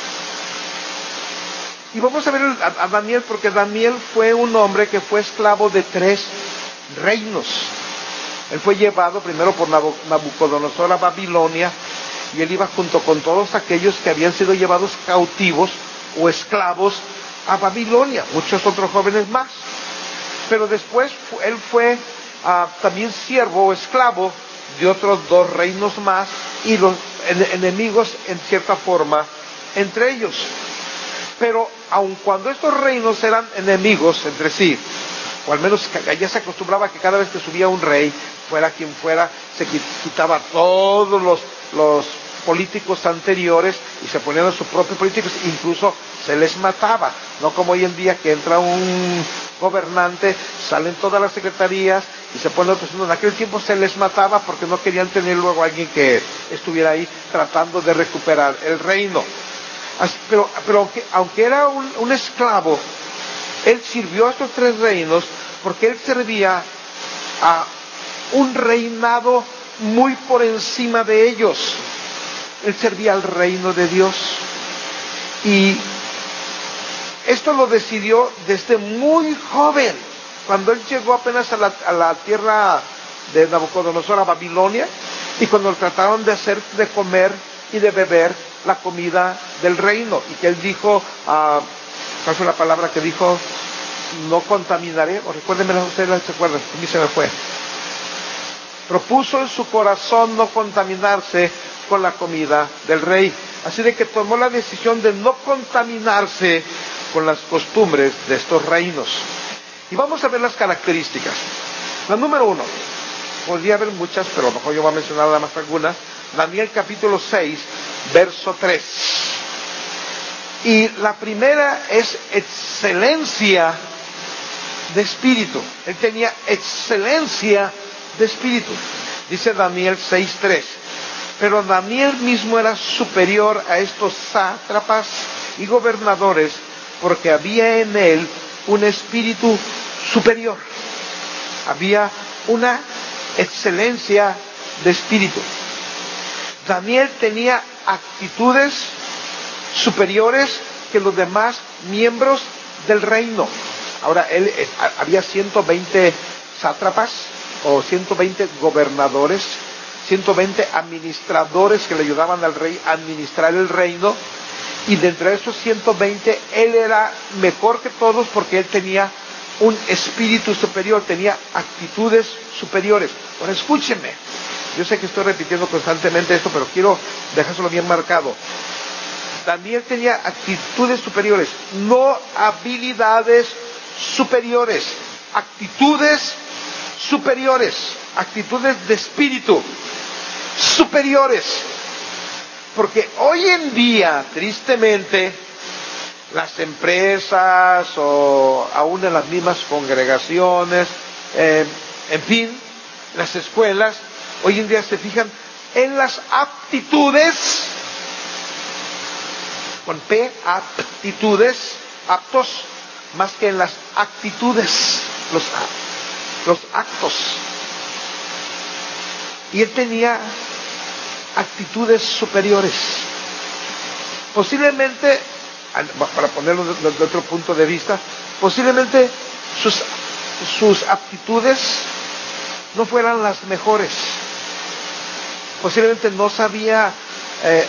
Y vamos a ver a Daniel, porque Daniel fue un hombre que fue esclavo de tres reinos. Él fue llevado primero por Nabucodonosor a Babilonia, y él iba junto con todos aquellos que habían sido llevados cautivos o esclavos a Babilonia, muchos otros jóvenes más. Pero después él fue uh, también siervo o esclavo de otros dos reinos más, y los en, enemigos en cierta forma entre ellos. Pero aun cuando estos reinos eran enemigos entre sí, o al menos ya se acostumbraba que cada vez que subía un rey, fuera quien fuera, se quitaba todos los, los políticos anteriores y se ponían a sus propios políticos, incluso se les mataba, no como hoy en día que entra un gobernante, salen todas las secretarías y se ponen otros. En aquel tiempo se les mataba porque no querían tener luego a alguien que estuviera ahí tratando de recuperar el reino. Así, pero pero aunque, aunque era un, un esclavo, él sirvió a estos tres reinos porque él servía a un reinado muy por encima de ellos. Él servía al reino de Dios. Y esto lo decidió desde muy joven, cuando él llegó apenas a la, a la tierra de Nabucodonosor, a Babilonia, y cuando trataron de hacer de comer y de beber la comida del reino, y que él dijo, uh, ¿cuál fue la palabra que dijo? No contaminaré, o recuérdenme, ustedes se acuerdan, a mí se me fue. Propuso en su corazón no contaminarse con la comida del rey, así de que tomó la decisión de no contaminarse con las costumbres de estos reinos. Y vamos a ver las características. La número uno, podría haber muchas, pero a lo mejor yo voy a mencionar nada más algunas. Daniel capítulo seis, verso tres. Y la primera es excelencia de espíritu. Él tenía excelencia de espíritu. Dice Daniel seis tres. Pero Daniel mismo era superior a estos sátrapas y gobernadores, porque había en él un espíritu superior. Había una excelencia de espíritu. Daniel tenía actitudes superiores que los demás miembros del reino. Ahora, él, eh, había ciento veinte sátrapas o ciento veinte gobernadores, ciento veinte administradores que le ayudaban al rey a administrar el reino, y de entre esos ciento veinte él era mejor que todos porque él tenía un espíritu superior, tenía actitudes superiores. Ahora escúchenme, yo sé que estoy repitiendo constantemente esto, pero quiero dejárselo bien marcado. Daniel tenía actitudes superiores, no habilidades superiores, actitudes superiores, actitudes de espíritu superiores. Porque hoy en día, tristemente, las empresas o aún en las mismas congregaciones, eh, en fin, las escuelas, hoy en día se fijan en las aptitudes, con P, aptitudes, aptos, más que en las actitudes, los, los actos. Y él tenía actitudes superiores. Posiblemente, para ponerlo desde otro punto de vista, posiblemente sus, sus aptitudes no fueran las mejores. Posiblemente no sabía, eh,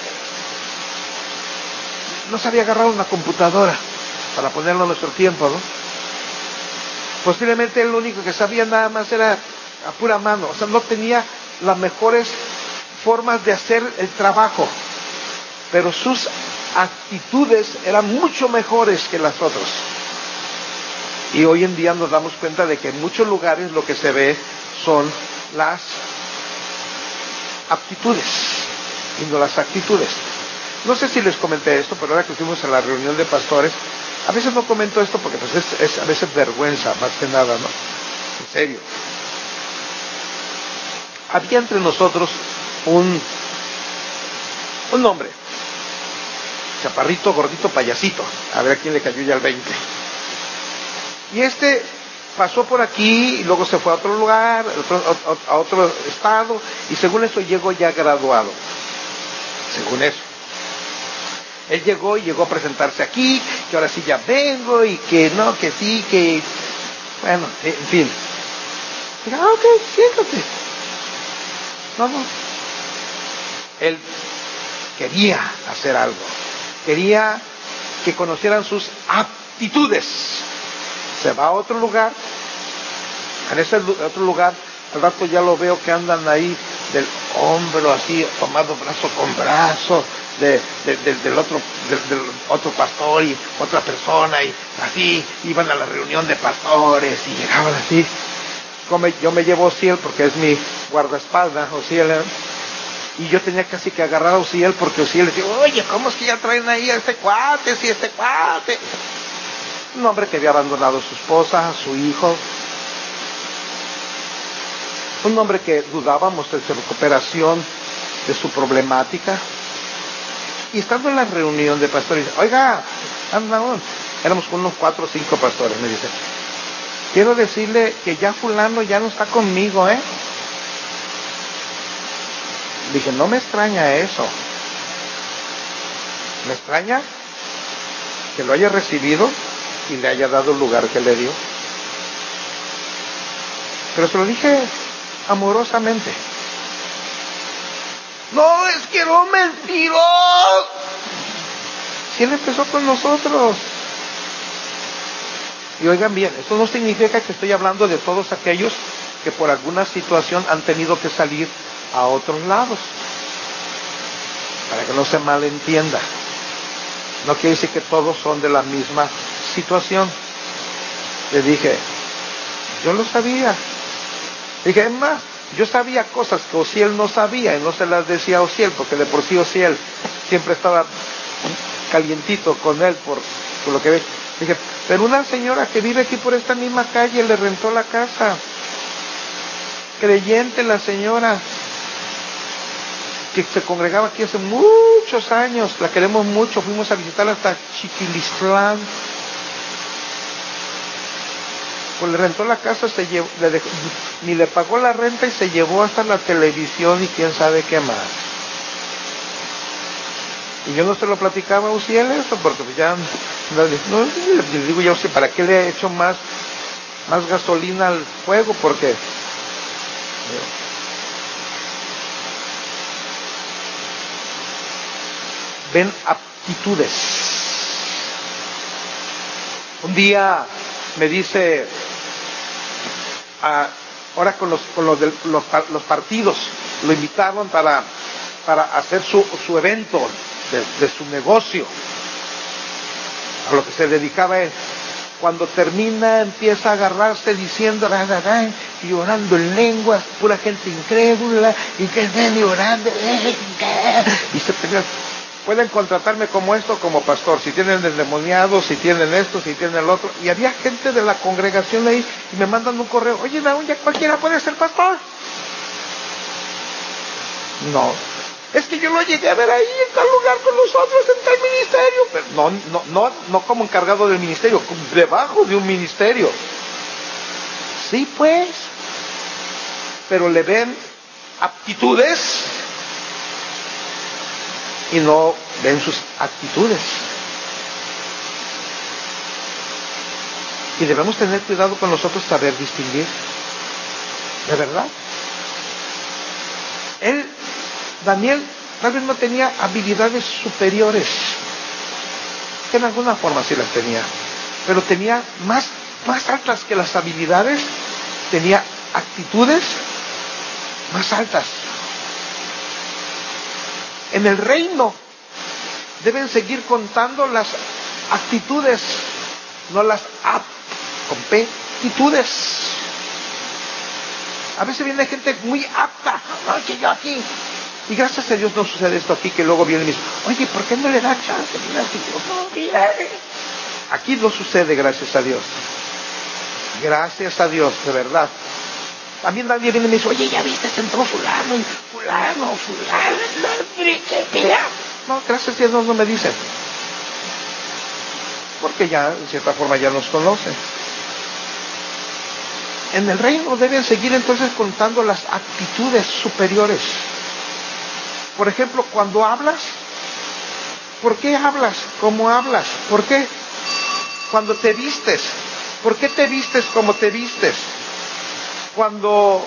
no sabía agarrar una computadora, para ponerlo en nuestro tiempo, ¿no? Posiblemente él lo único que sabía nada más era a pura mano, o sea, no tenía las mejores formas de hacer el trabajo, pero sus actitudes eran mucho mejores que las otras. Y hoy en día nos damos cuenta de que en muchos lugares lo que se ve son las aptitudes y no las actitudes. No sé si les comenté esto, pero ahora que fuimos a la reunión de pastores, a veces no comento esto porque pues es, es a veces vergüenza, más que nada, ¿no? En serio. Había entre nosotros un, un hombre, chaparrito, gordito, payasito, a ver a quién le cayó ya el veinte. Y este pasó por aquí y luego se fue a otro lugar, a otro estado, y según eso llegó ya graduado. Según eso. Él llegó y llegó a presentarse aquí, que ahora sí ya vengo, y que no, que sí, que... Bueno, en fin. Diga, ah, ok, siéntate. No, no. Él quería hacer algo. Quería que conocieran sus aptitudes. Se va a otro lugar. En ese otro lugar, al rato ya lo veo que andan ahí del hombro así, tomado brazo con brazo, de, de, de, del otro del, del otro pastor y otra persona, y así, iban a la reunión de pastores y llegaban así. Como yo me llevo a Ociel porque es mi guardaespaldas, Ociel, ¿eh? Y yo tenía casi que agarrar a Ociel porque Ociel le decía, oye, ¿cómo es que ya traen ahí a este cuate, si este cuate? Un hombre que había abandonado a su esposa, a su hijo. Un hombre que dudábamos de su recuperación, de su problemática. Y estando en la reunión de pastores, oiga, anda, éramos con unos cuatro o cinco pastores, me dice, quiero decirle que ya fulano ya no está conmigo, ¿eh? Dije, no me extraña eso. Me extraña que lo haya recibido y le haya dado el lugar que le dio. Pero se lo dije amorosamente. No, es que no, mentiroso. Si él empezó con nosotros. Y oigan bien, esto no significa que estoy hablando de todos aquellos que por alguna situación han tenido que salir a otros lados. Para que no se malentienda. No quiere decir que todos son de la misma situación. Le dije, yo lo sabía. Dije, es más, yo sabía cosas que Ociel no sabía y no se las decía a Ociel, porque de por sí Ociel siempre estaba calientito con él por, por lo que ve. Dije, pero una señora que vive aquí por esta misma calle le rentó la casa. Creyente la señora, que se congregaba aquí hace muchos años, la queremos mucho, fuimos a visitarla hasta Chiquilistlán. Pues le rentó la casa, se llevó, le dejó, ni le pagó la renta y se llevó hasta la televisión y quién sabe qué más. Y yo no se lo platicaba a Uciel eso, porque ya, no, le digo yo, ¿para qué le he hecho más, más gasolina al fuego? Porque ven aptitudes. Un día me dice, ah, ahora con los con los, de, los los partidos, lo invitaron para para hacer su, su evento de, de su negocio, a lo que se dedicaba él. Cuando termina, empieza a agarrarse diciendo, ra, ra, ra, y orando en lenguas, pura gente incrédula, y que estén y orando, y se pelean. Pueden contratarme como esto, como pastor, si tienen endemoniados, si tienen esto, si tienen el otro. Y había gente de la congregación ahí, y me mandan un correo, oye, Naúm, ya cualquiera puede ser pastor. No, es que yo lo llegué a ver ahí en tal lugar con nosotros, en tal ministerio. Pero no, no, no, no como encargado del ministerio, como debajo de un ministerio. Sí, pues. Pero le ven aptitudes y no ven sus actitudes. Y debemos tener cuidado con nosotros, saber distinguir. ¿De verdad? Él, Daniel, tal vez no tenía habilidades superiores, que en alguna forma sí las tenía, pero tenía más, más altas que las habilidades, tenía actitudes más altas. En el reino deben seguir contando las actitudes, no las aptitudes. A veces viene gente muy apta, no, que yo aquí, Y gracias a Dios no sucede esto aquí, que luego viene y me dice, oye, ¿por qué no le da chance? Mira, que Dios no viene. Aquí no sucede, gracias a Dios. Gracias a Dios, de verdad. También nadie viene y me dice, oye, ¿ya viste? Entró fulano, y fulano, fulano, no, gracias a Dios no, no me dicen. Porque ya, en cierta forma, ya nos conocen. En el reino deben seguir entonces contando las actitudes superiores. Por ejemplo, cuando hablas, ¿por qué hablas? ¿Cómo hablas? ¿Por qué? Cuando te vistes, ¿por qué te vistes como te vistes? Cuando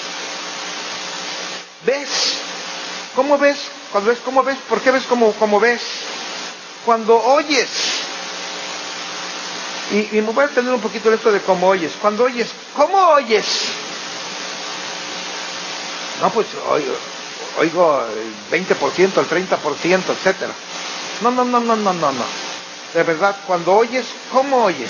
ves, ¿cómo ves? Cuando ves, ¿cómo ves? ¿Por qué ves como, como ves? Cuando oyes, y, y me voy a entender un poquito esto de cómo oyes. Cuando oyes, ¿cómo oyes? No, pues oigo, oigo el veinte por ciento, el treinta por ciento, etcétera. No, no, no, no, no, no, no. De verdad, cuando oyes, ¿cómo oyes?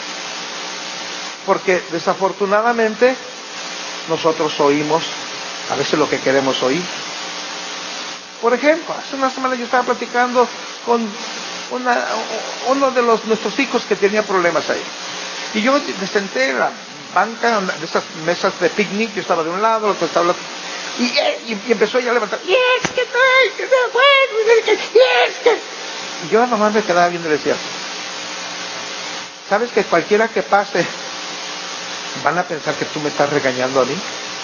Porque desafortunadamente nosotros oímos a veces lo que queremos oír. Por ejemplo, hace una semana yo estaba platicando con una, uno de los nuestros hijos que tenía problemas ahí. Y yo me senté en la banca de esas mesas de picnic, yo estaba de un lado, el otro estaba del otro. Y, y, y empezó ella a levantar, y es que estoy, que no puedo, y es que... Y yo nomás me quedaba viendo y le decía, ¿sabes que cualquiera que pase van a pensar que tú me estás regañando a mí?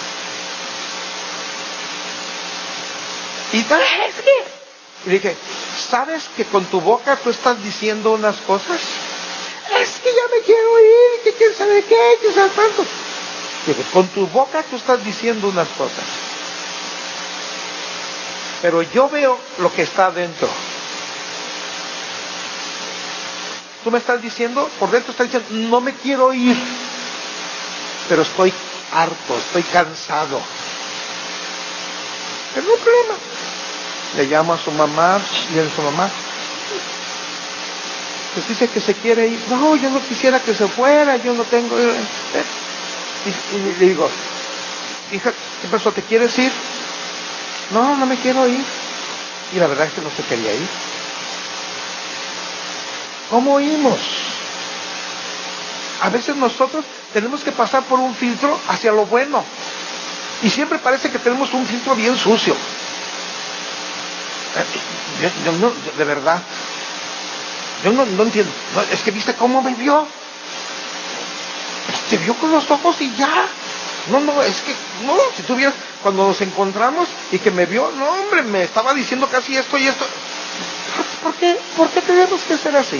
Y tal, es que... Y dije, ¿sabes que con tu boca tú estás diciendo unas cosas? Es que ya me quiero ir, que quién sabe qué, que sabe cuánto. Dije, con tu boca tú estás diciendo unas cosas. Pero yo veo lo que está adentro. Tú me estás diciendo, por dentro estás diciendo, no me quiero ir, pero estoy harto, estoy cansado. Pero no hay problema. Le llamo a su mamá, y a su mamá, pues dice que se quiere ir. No, yo no quisiera que se fuera, yo no tengo... Y, y le digo, hija, ¿qué pasó? ¿Te quieres ir? No, no me quiero ir. Y la verdad es que no se quería ir. ¿Cómo oímos? A veces nosotros tenemos que pasar por un filtro hacia lo bueno. Y siempre parece que tenemos un filtro bien sucio. Yo, yo, no, de verdad. Yo no, no entiendo. No, es que viste cómo me vio. Pues te vio con los ojos y ya. No, no, es que, no, si tuviera, cuando nos encontramos y que me vio, no, hombre, me estaba diciendo casi esto y esto. ¿Por qué, por qué tenemos que ser así?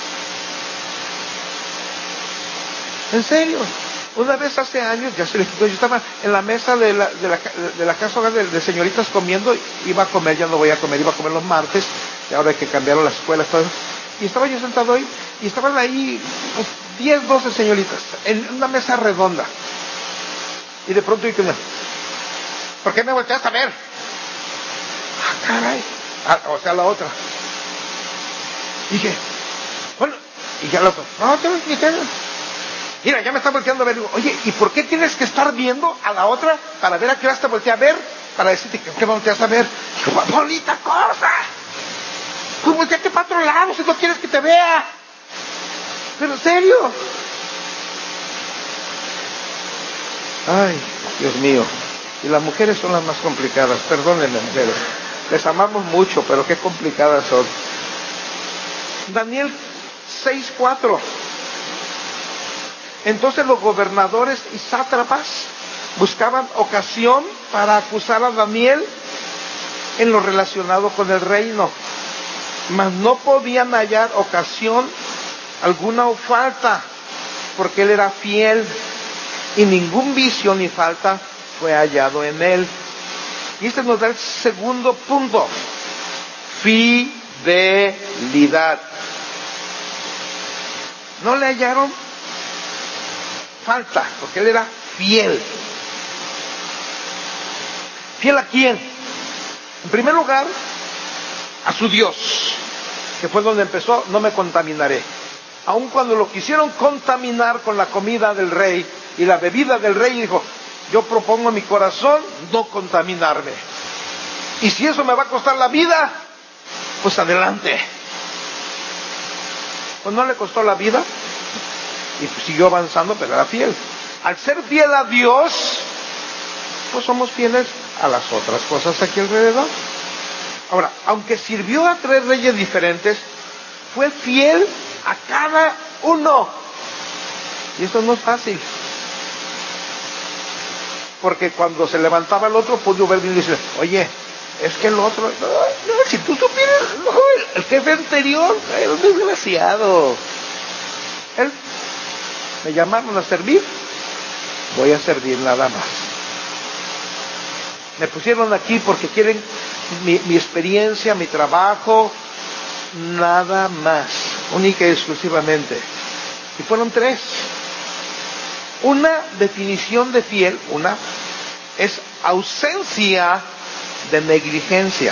En serio. Una vez hace años, ya se le quitó, yo estaba en la mesa de la, de la, de la casa hogar de, de señoritas comiendo, iba a comer, ya no voy a comer, iba a comer los martes, y ahora que cambiaron las escuelas, todo eso. Y estaba yo sentado ahí, y estaban ahí pues, diez, doce señoritas, en una mesa redonda. Y de pronto dije, ¿por qué me volteaste a ver? Ah, caray. Ah, o sea, la otra. Dije, bueno, y ya la otra, no, te voy a explicar. Mira, ya me está volteando a ver. Digo, oye, ¿y por qué tienes que estar viendo a la otra para ver a qué hora te voltea a ver? Para decirte que qué volteas a ver. Digo, bonita cosa. Pues volteate para otro lado si no quieres que te vea. Pero en serio. Ay, Dios mío. Y las mujeres son las más complicadas. Perdónenme, mujeres. Les amamos mucho, pero qué complicadas son. Daniel seis cuatro. Entonces los gobernadores y sátrapas buscaban ocasión para acusar a Daniel en lo relacionado con el reino, mas no podían hallar ocasión alguna o falta, porque él era fiel y ningún vicio ni falta fue hallado en él. Y este nos da el segundo punto: fidelidad. No le hallaron falta, porque él era fiel. ¿Fiel a quién? En primer lugar, a su Dios, que fue donde empezó, no me contaminaré. Aun cuando lo quisieron contaminar con la comida del rey y la bebida del rey, dijo, yo propongo en mi corazón no contaminarme. Y si eso me va a costar la vida, pues adelante. Pues no le costó la vida y pues siguió avanzando, pero era fiel. Al ser fiel a Dios, pues somos fieles a las otras cosas aquí alrededor. Ahora, aunque sirvió a tres reyes diferentes, fue fiel a cada uno. Y eso no es fácil. Porque cuando se levantaba el otro, pudo ver bien y decir, oye, es que el otro, no, no, si tú supieras, no, el jefe anterior, era un desgraciado. Él, me llamaron a servir, voy a servir nada más. Me pusieron aquí porque quieren mi, mi experiencia, mi trabajo, nada más, única y exclusivamente. Y fueron tres. Una definición de fiel, una, es ausencia de negligencia.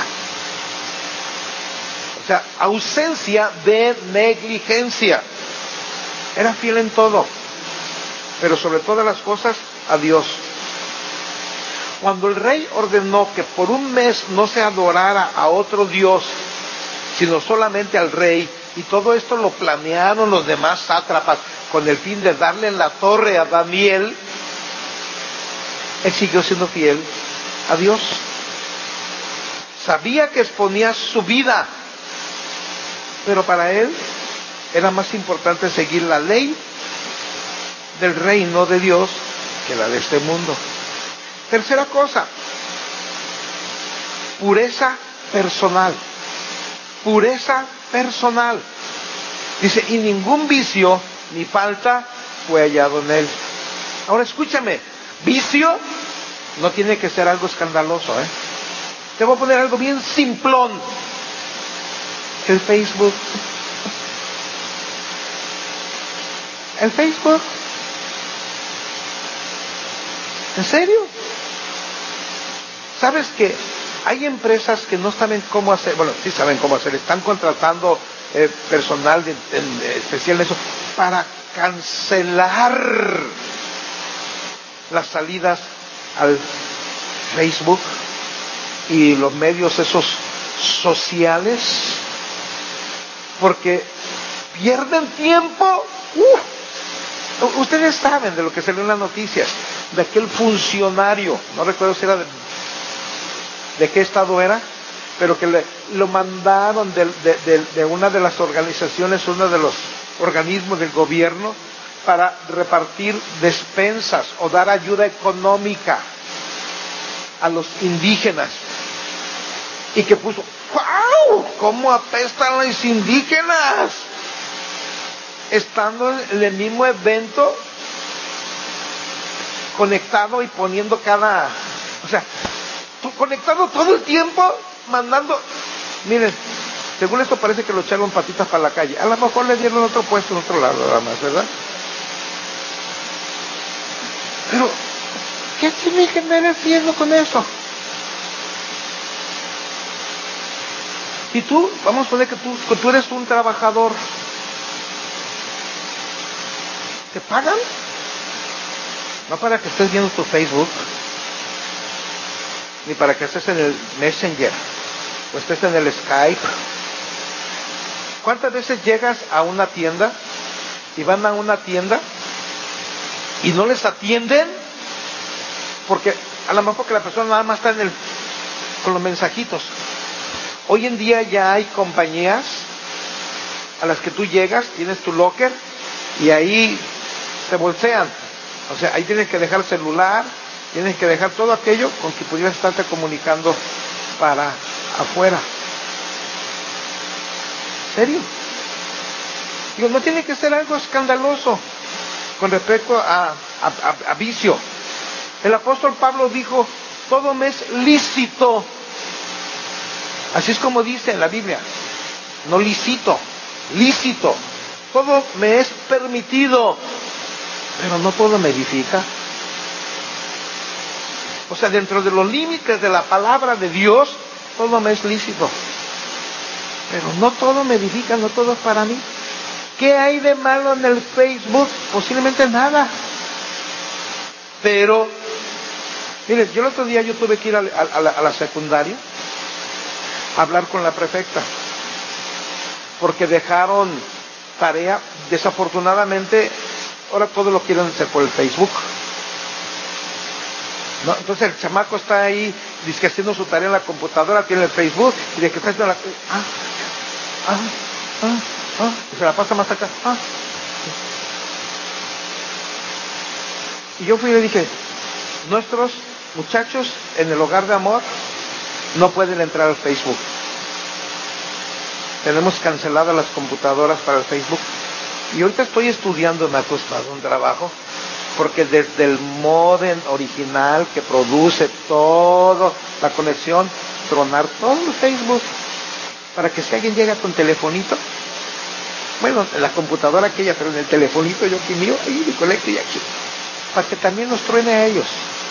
O sea, ausencia de negligencia. Era fiel en todo, pero sobre todas las cosas, a Dios. Cuando el rey ordenó que por un mes no se adorara a otro Dios, sino solamente al rey, y todo esto lo planearon los demás sátrapas con el fin de darle en la torre a Daniel, él siguió siendo fiel a Dios. Sabía que exponía su vida, pero para él era más importante seguir la ley del reino de Dios que la de este mundo. Tercera cosa, pureza personal. Pureza personal. Dice, y ningún vicio ni falta fue hallado en él. Ahora escúchame, vicio no tiene que ser algo escandaloso, ¿eh? Te voy a poner algo bien simplón. El Facebook. El Facebook. ¿En serio? ¿Sabes que hay empresas que no saben cómo hacer? Bueno, sí saben cómo hacer. Están contratando eh, personal de, de, de especial en eso para cancelar las salidas al Facebook y los medios esos sociales, porque pierden tiempo. Uh, ustedes saben de lo que salió en las noticias, de aquel funcionario, no recuerdo si era de, de qué estado era, pero que le, lo mandaron de, de, de, de una de las organizaciones, uno de los organismos del gobierno, para repartir despensas o dar ayuda económica a los indígenas. Y que puso, ¡wow! ¿Cómo apestan los indígenas? Estando en el mismo evento, conectado y poniendo cada, o sea, conectado todo el tiempo, mandando, miren, según esto parece que lo echaron patitas para la calle, a lo mejor le dieron otro puesto en otro lado nada más, ¿verdad? Pero, ¿qué tiene que andar haciendo con eso? Si tú, vamos a poner que tú, que tú eres un trabajador, ¿te pagan? No para que estés viendo tu Facebook, ni para que estés en el Messenger, o estés en el Skype. ¿Cuántas veces llegas a una tienda y van a una tienda y no les atienden? Porque a lo mejor que la persona nada más está en el, con los mensajitos. Hoy en día ya hay compañías a las que tú llegas, tienes tu locker y ahí te bolsean. O sea, ahí tienes que dejar el celular, tienes que dejar todo aquello con que pudieras estarte comunicando para afuera. ¿En serio? Digo, no tiene que ser algo escandaloso con respecto a, a, a, a vicio. El apóstol Pablo dijo, todo me es lícito. Así es como dice en la Biblia, no lícito, lícito. Todo me es permitido, pero no todo me edifica. O sea, dentro de los límites de la palabra de Dios, todo me es lícito, pero no todo me edifica, no todo es para mí. ¿Qué hay de malo en el Facebook? Posiblemente nada. Pero, miren, yo el otro día yo tuve que ir a, a, a, la, a la secundaria hablar con la prefecta, porque dejaron tarea. Desafortunadamente, ahora todo lo quieren hacer por el Facebook, ¿no? Entonces el chamaco está ahí, dice que haciendo su tarea en la computadora, tiene el Facebook, y de que está haciendo la... Ah, ah, ah, ah, y se la pasa más acá. Ah. Y yo fui y le dije, nuestros muchachos en el hogar de amor no pueden entrar al Facebook. Tenemos canceladas las computadoras para el Facebook. Y ahorita estoy estudiando, me ha costado un trabajo, porque desde el módem original que produce todo, la conexión, tronar todo el Facebook, para que si alguien llega con telefonito, bueno, en la computadora aquella, pero en el telefonito yo aquí mío, ahí me conecto y aquí, para que también los truene a ellos.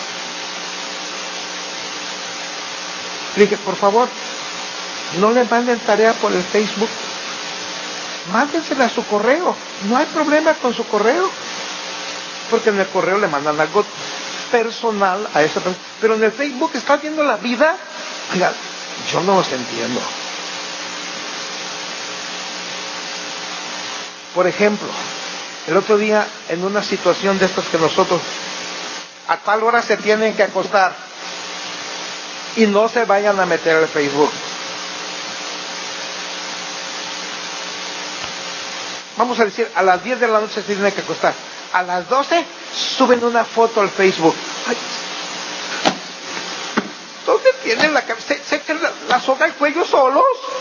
Le dije, por favor, no le manden tarea por el Facebook, mándensela a su correo, no hay problema con su correo, porque en el correo le mandan algo personal a esa persona, pero en el Facebook está viendo la vida. Oiga, yo no los entiendo. Por ejemplo, el otro día en una situación de estas que nosotros a tal hora se tienen que acostar y no se vayan a meter al Facebook. Vamos a decir, a las diez de la noche se tienen que acostar. A las doce suben una foto al Facebook. Ay, ¿dónde tienen la cabeza? ¿Se, se echan la, la soga al cuello solos?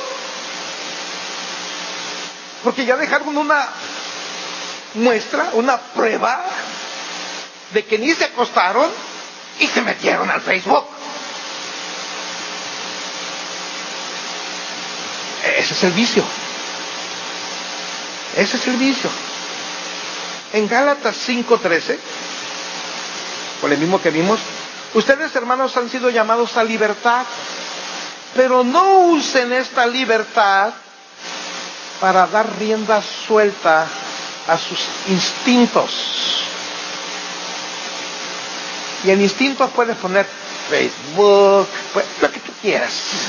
Porque ya dejaron una muestra, una prueba de que ni se acostaron y se metieron al Facebook. Ese es el vicio. Ese es el vicio. En Gálatas cinco trece, por el mismo que vimos, ustedes, hermanos, han sido llamados a libertad, pero no usen esta libertad para dar rienda suelta a sus instintos. Y el instinto puedes poner Facebook, pues, lo que tú quieras.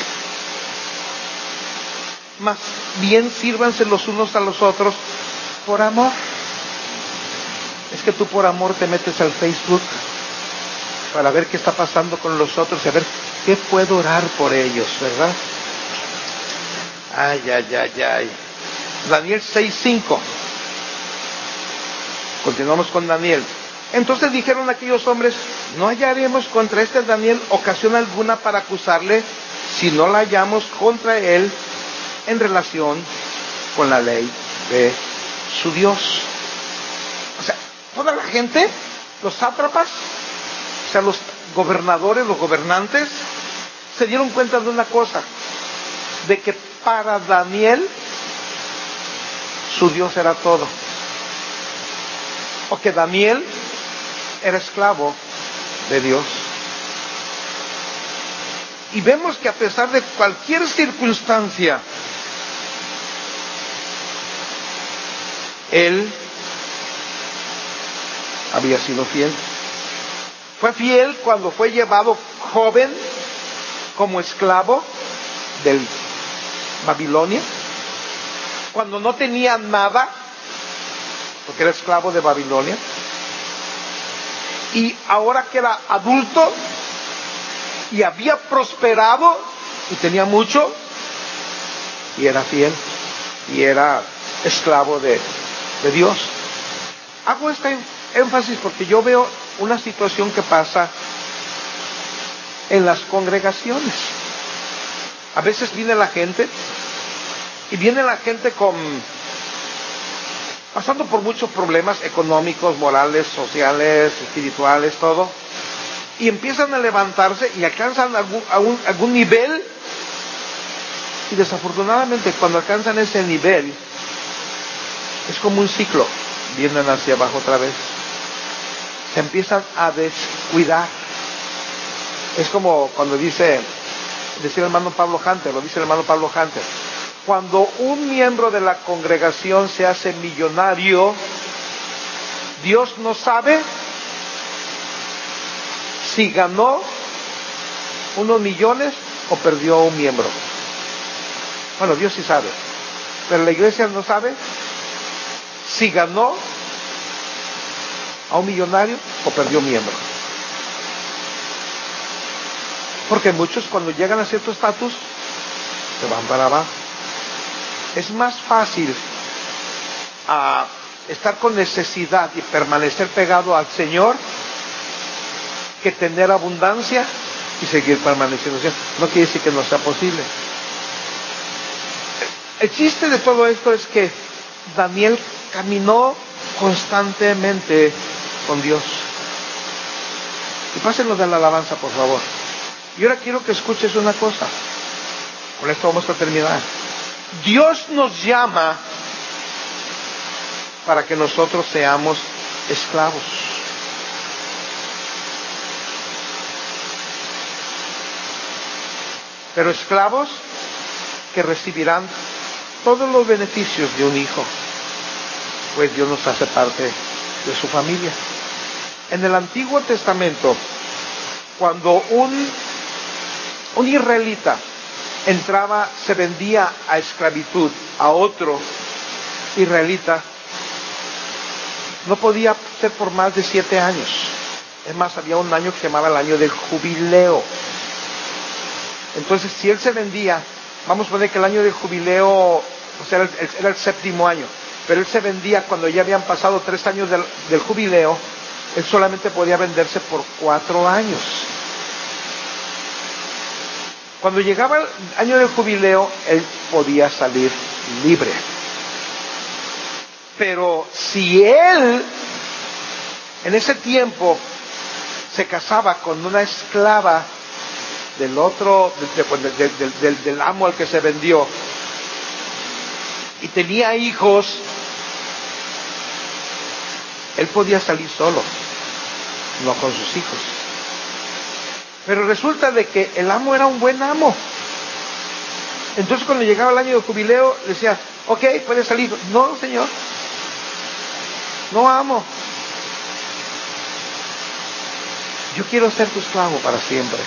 Más bien sírvanse los unos a los otros por amor. Es que tú por amor te metes al Facebook para ver qué está pasando con los otros y a ver qué puedo orar por ellos, ¿verdad? Ay, ay, ay, ay. Daniel seis cinco. Continuamos con Daniel. Entonces dijeron aquellos hombres, no hallaremos contra este Daniel ocasión alguna para acusarle, si no la hallamos contra él en relación con la ley de su Dios. O sea, toda la gente, los sátrapas, o sea, los gobernadores, los gobernantes, se dieron cuenta de una cosa, de que para Daniel su Dios era todo, o que Daniel era esclavo de Dios. Y vemos que a pesar de cualquier circunstancia, él había sido fiel. Fue fiel cuando fue llevado joven como esclavo del Babilonia, cuando no tenía nada, porque era esclavo de Babilonia, y ahora que era adulto y había prosperado y tenía mucho, y era fiel y era esclavo de, de Dios. Hago este énfasis porque yo veo una situación que pasa en las congregaciones. A veces viene la gente y viene la gente con pasando por muchos problemas económicos, morales, sociales, espirituales, todo, y empiezan a levantarse y alcanzan algún, algún, algún nivel, y desafortunadamente cuando alcanzan ese nivel es como un ciclo, vienen hacia abajo otra vez, se empiezan a descuidar. Es como cuando dice, decía el hermano Pablo Hunter, lo dice el hermano Pablo Hunter, cuando un miembro de la congregación se hace millonario, Dios no sabe si ganó unos millones o perdió un miembro. Bueno, Dios sí sabe, pero la iglesia no sabe si ganó a un millonario o perdió miembro. Porque muchos cuando llegan a cierto estatus se van para abajo. Es más fácil uh, estar con necesidad y permanecer pegado al Señor que tener abundancia y seguir permaneciendo. No quiere decir que no sea posible. El chiste de todo esto es que Daniel caminó constantemente con Dios. Y pásenlo de la alabanza, por favor. Y ahora quiero que escuches una cosa. Con esto vamos a terminar. Dios nos llama para que nosotros seamos esclavos. Pero esclavos que recibirán todos los beneficios de un hijo, pues Dios nos hace parte de su familia. En el Antiguo Testamento, cuando un, un israelita entraba, se vendía a esclavitud a otro israelita, no podía ser por más de siete años. Es más, había un año que se llamaba el año del jubileo. Entonces, si él se vendía, vamos a poner que el año del jubileo, o sea, era el, era el séptimo año, pero él se vendía cuando ya habían pasado tres años del, del jubileo, él solamente podía venderse por cuatro años. Cuando llegaba el año del jubileo, él podía salir libre. Pero si él, en ese tiempo, se casaba con una esclava del otro, del, del, del, del, del amo al que se vendió, y tenía hijos, él podía salir solo, no con sus hijos. Pero resulta de que el amo era un buen amo. Entonces cuando llegaba el año de jubileo, decía, ok, puedes salir. No, señor, no amo. Yo quiero ser tu esclavo para siempre.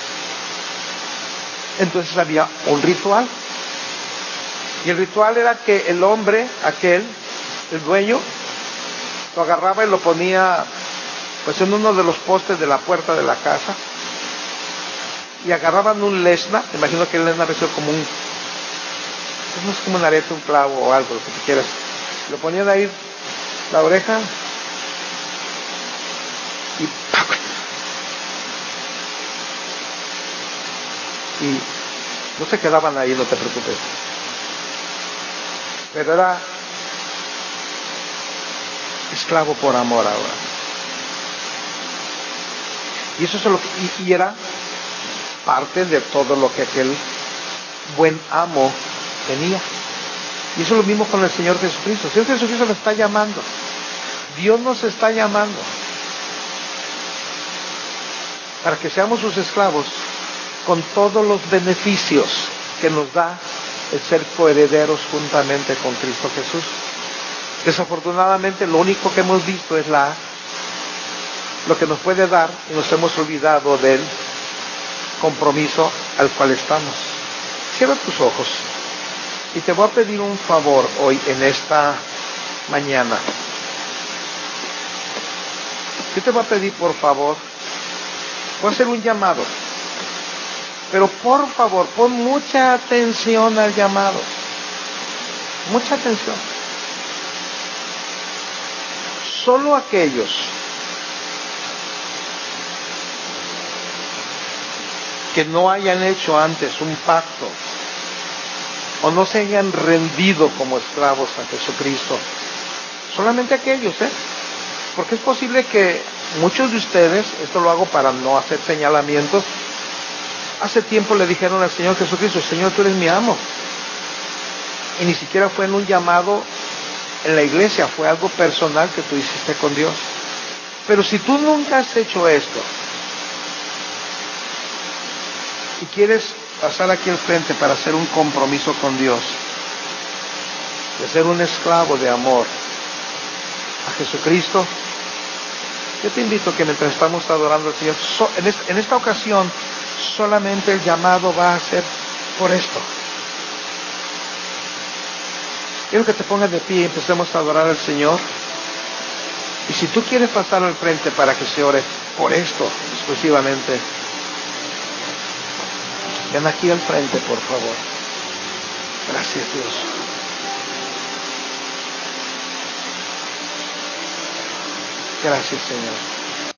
Entonces había un ritual. Y el ritual era que el hombre, aquel, el dueño, lo agarraba y lo ponía pues en uno de los postes de la puerta de la casa. Y agarraban un lesna, me imagino que el lesna había sido como un, pues no es como un arete, un clavo o algo, lo que tú quieras. Lo ponían ahí la oreja y y no se quedaban ahí, no te preocupes. Pero era esclavo por amor ahora. Y eso es lo que, y, y era parte de todo lo que aquel buen amo tenía. Y eso es lo mismo con el Señor Jesucristo. El Señor Jesucristo nos está llamando. Dios nos está llamando para que seamos sus esclavos con todos los beneficios que nos da el ser coherederos juntamente con Cristo Jesús. Desafortunadamente lo único que hemos visto es la lo que nos puede dar y nos hemos olvidado del compromiso al cual estamos. Cierra tus ojos y te voy a pedir un favor hoy en esta mañana. Yo te voy a pedir, por favor, voy a hacer un llamado, pero por favor pon mucha atención al llamado, mucha atención. Solo aquellos que no hayan hecho antes un pacto o no se hayan rendido como esclavos a Jesucristo, solamente aquellos, ¿eh? Porque es posible que muchos de ustedes, esto lo hago para no hacer señalamientos, hace tiempo le dijeron al Señor Jesucristo, Señor, tú eres mi amo. Y ni siquiera fue en un llamado en la iglesia, fue algo personal que tú hiciste con Dios. Pero si tú nunca has hecho esto y quieres pasar aquí al frente para hacer un compromiso con Dios, de ser un esclavo de amor a Jesucristo, yo te invito que mientras estamos adorando al Señor, so, en, esta, en esta ocasión solamente el llamado va a ser por esto. Quiero que te pongas de pie y empecemos a adorar al Señor. Y si tú quieres pasar al frente para que se ore por esto exclusivamente, ven aquí al frente, por favor. Gracias, Dios. Gracias, Señor.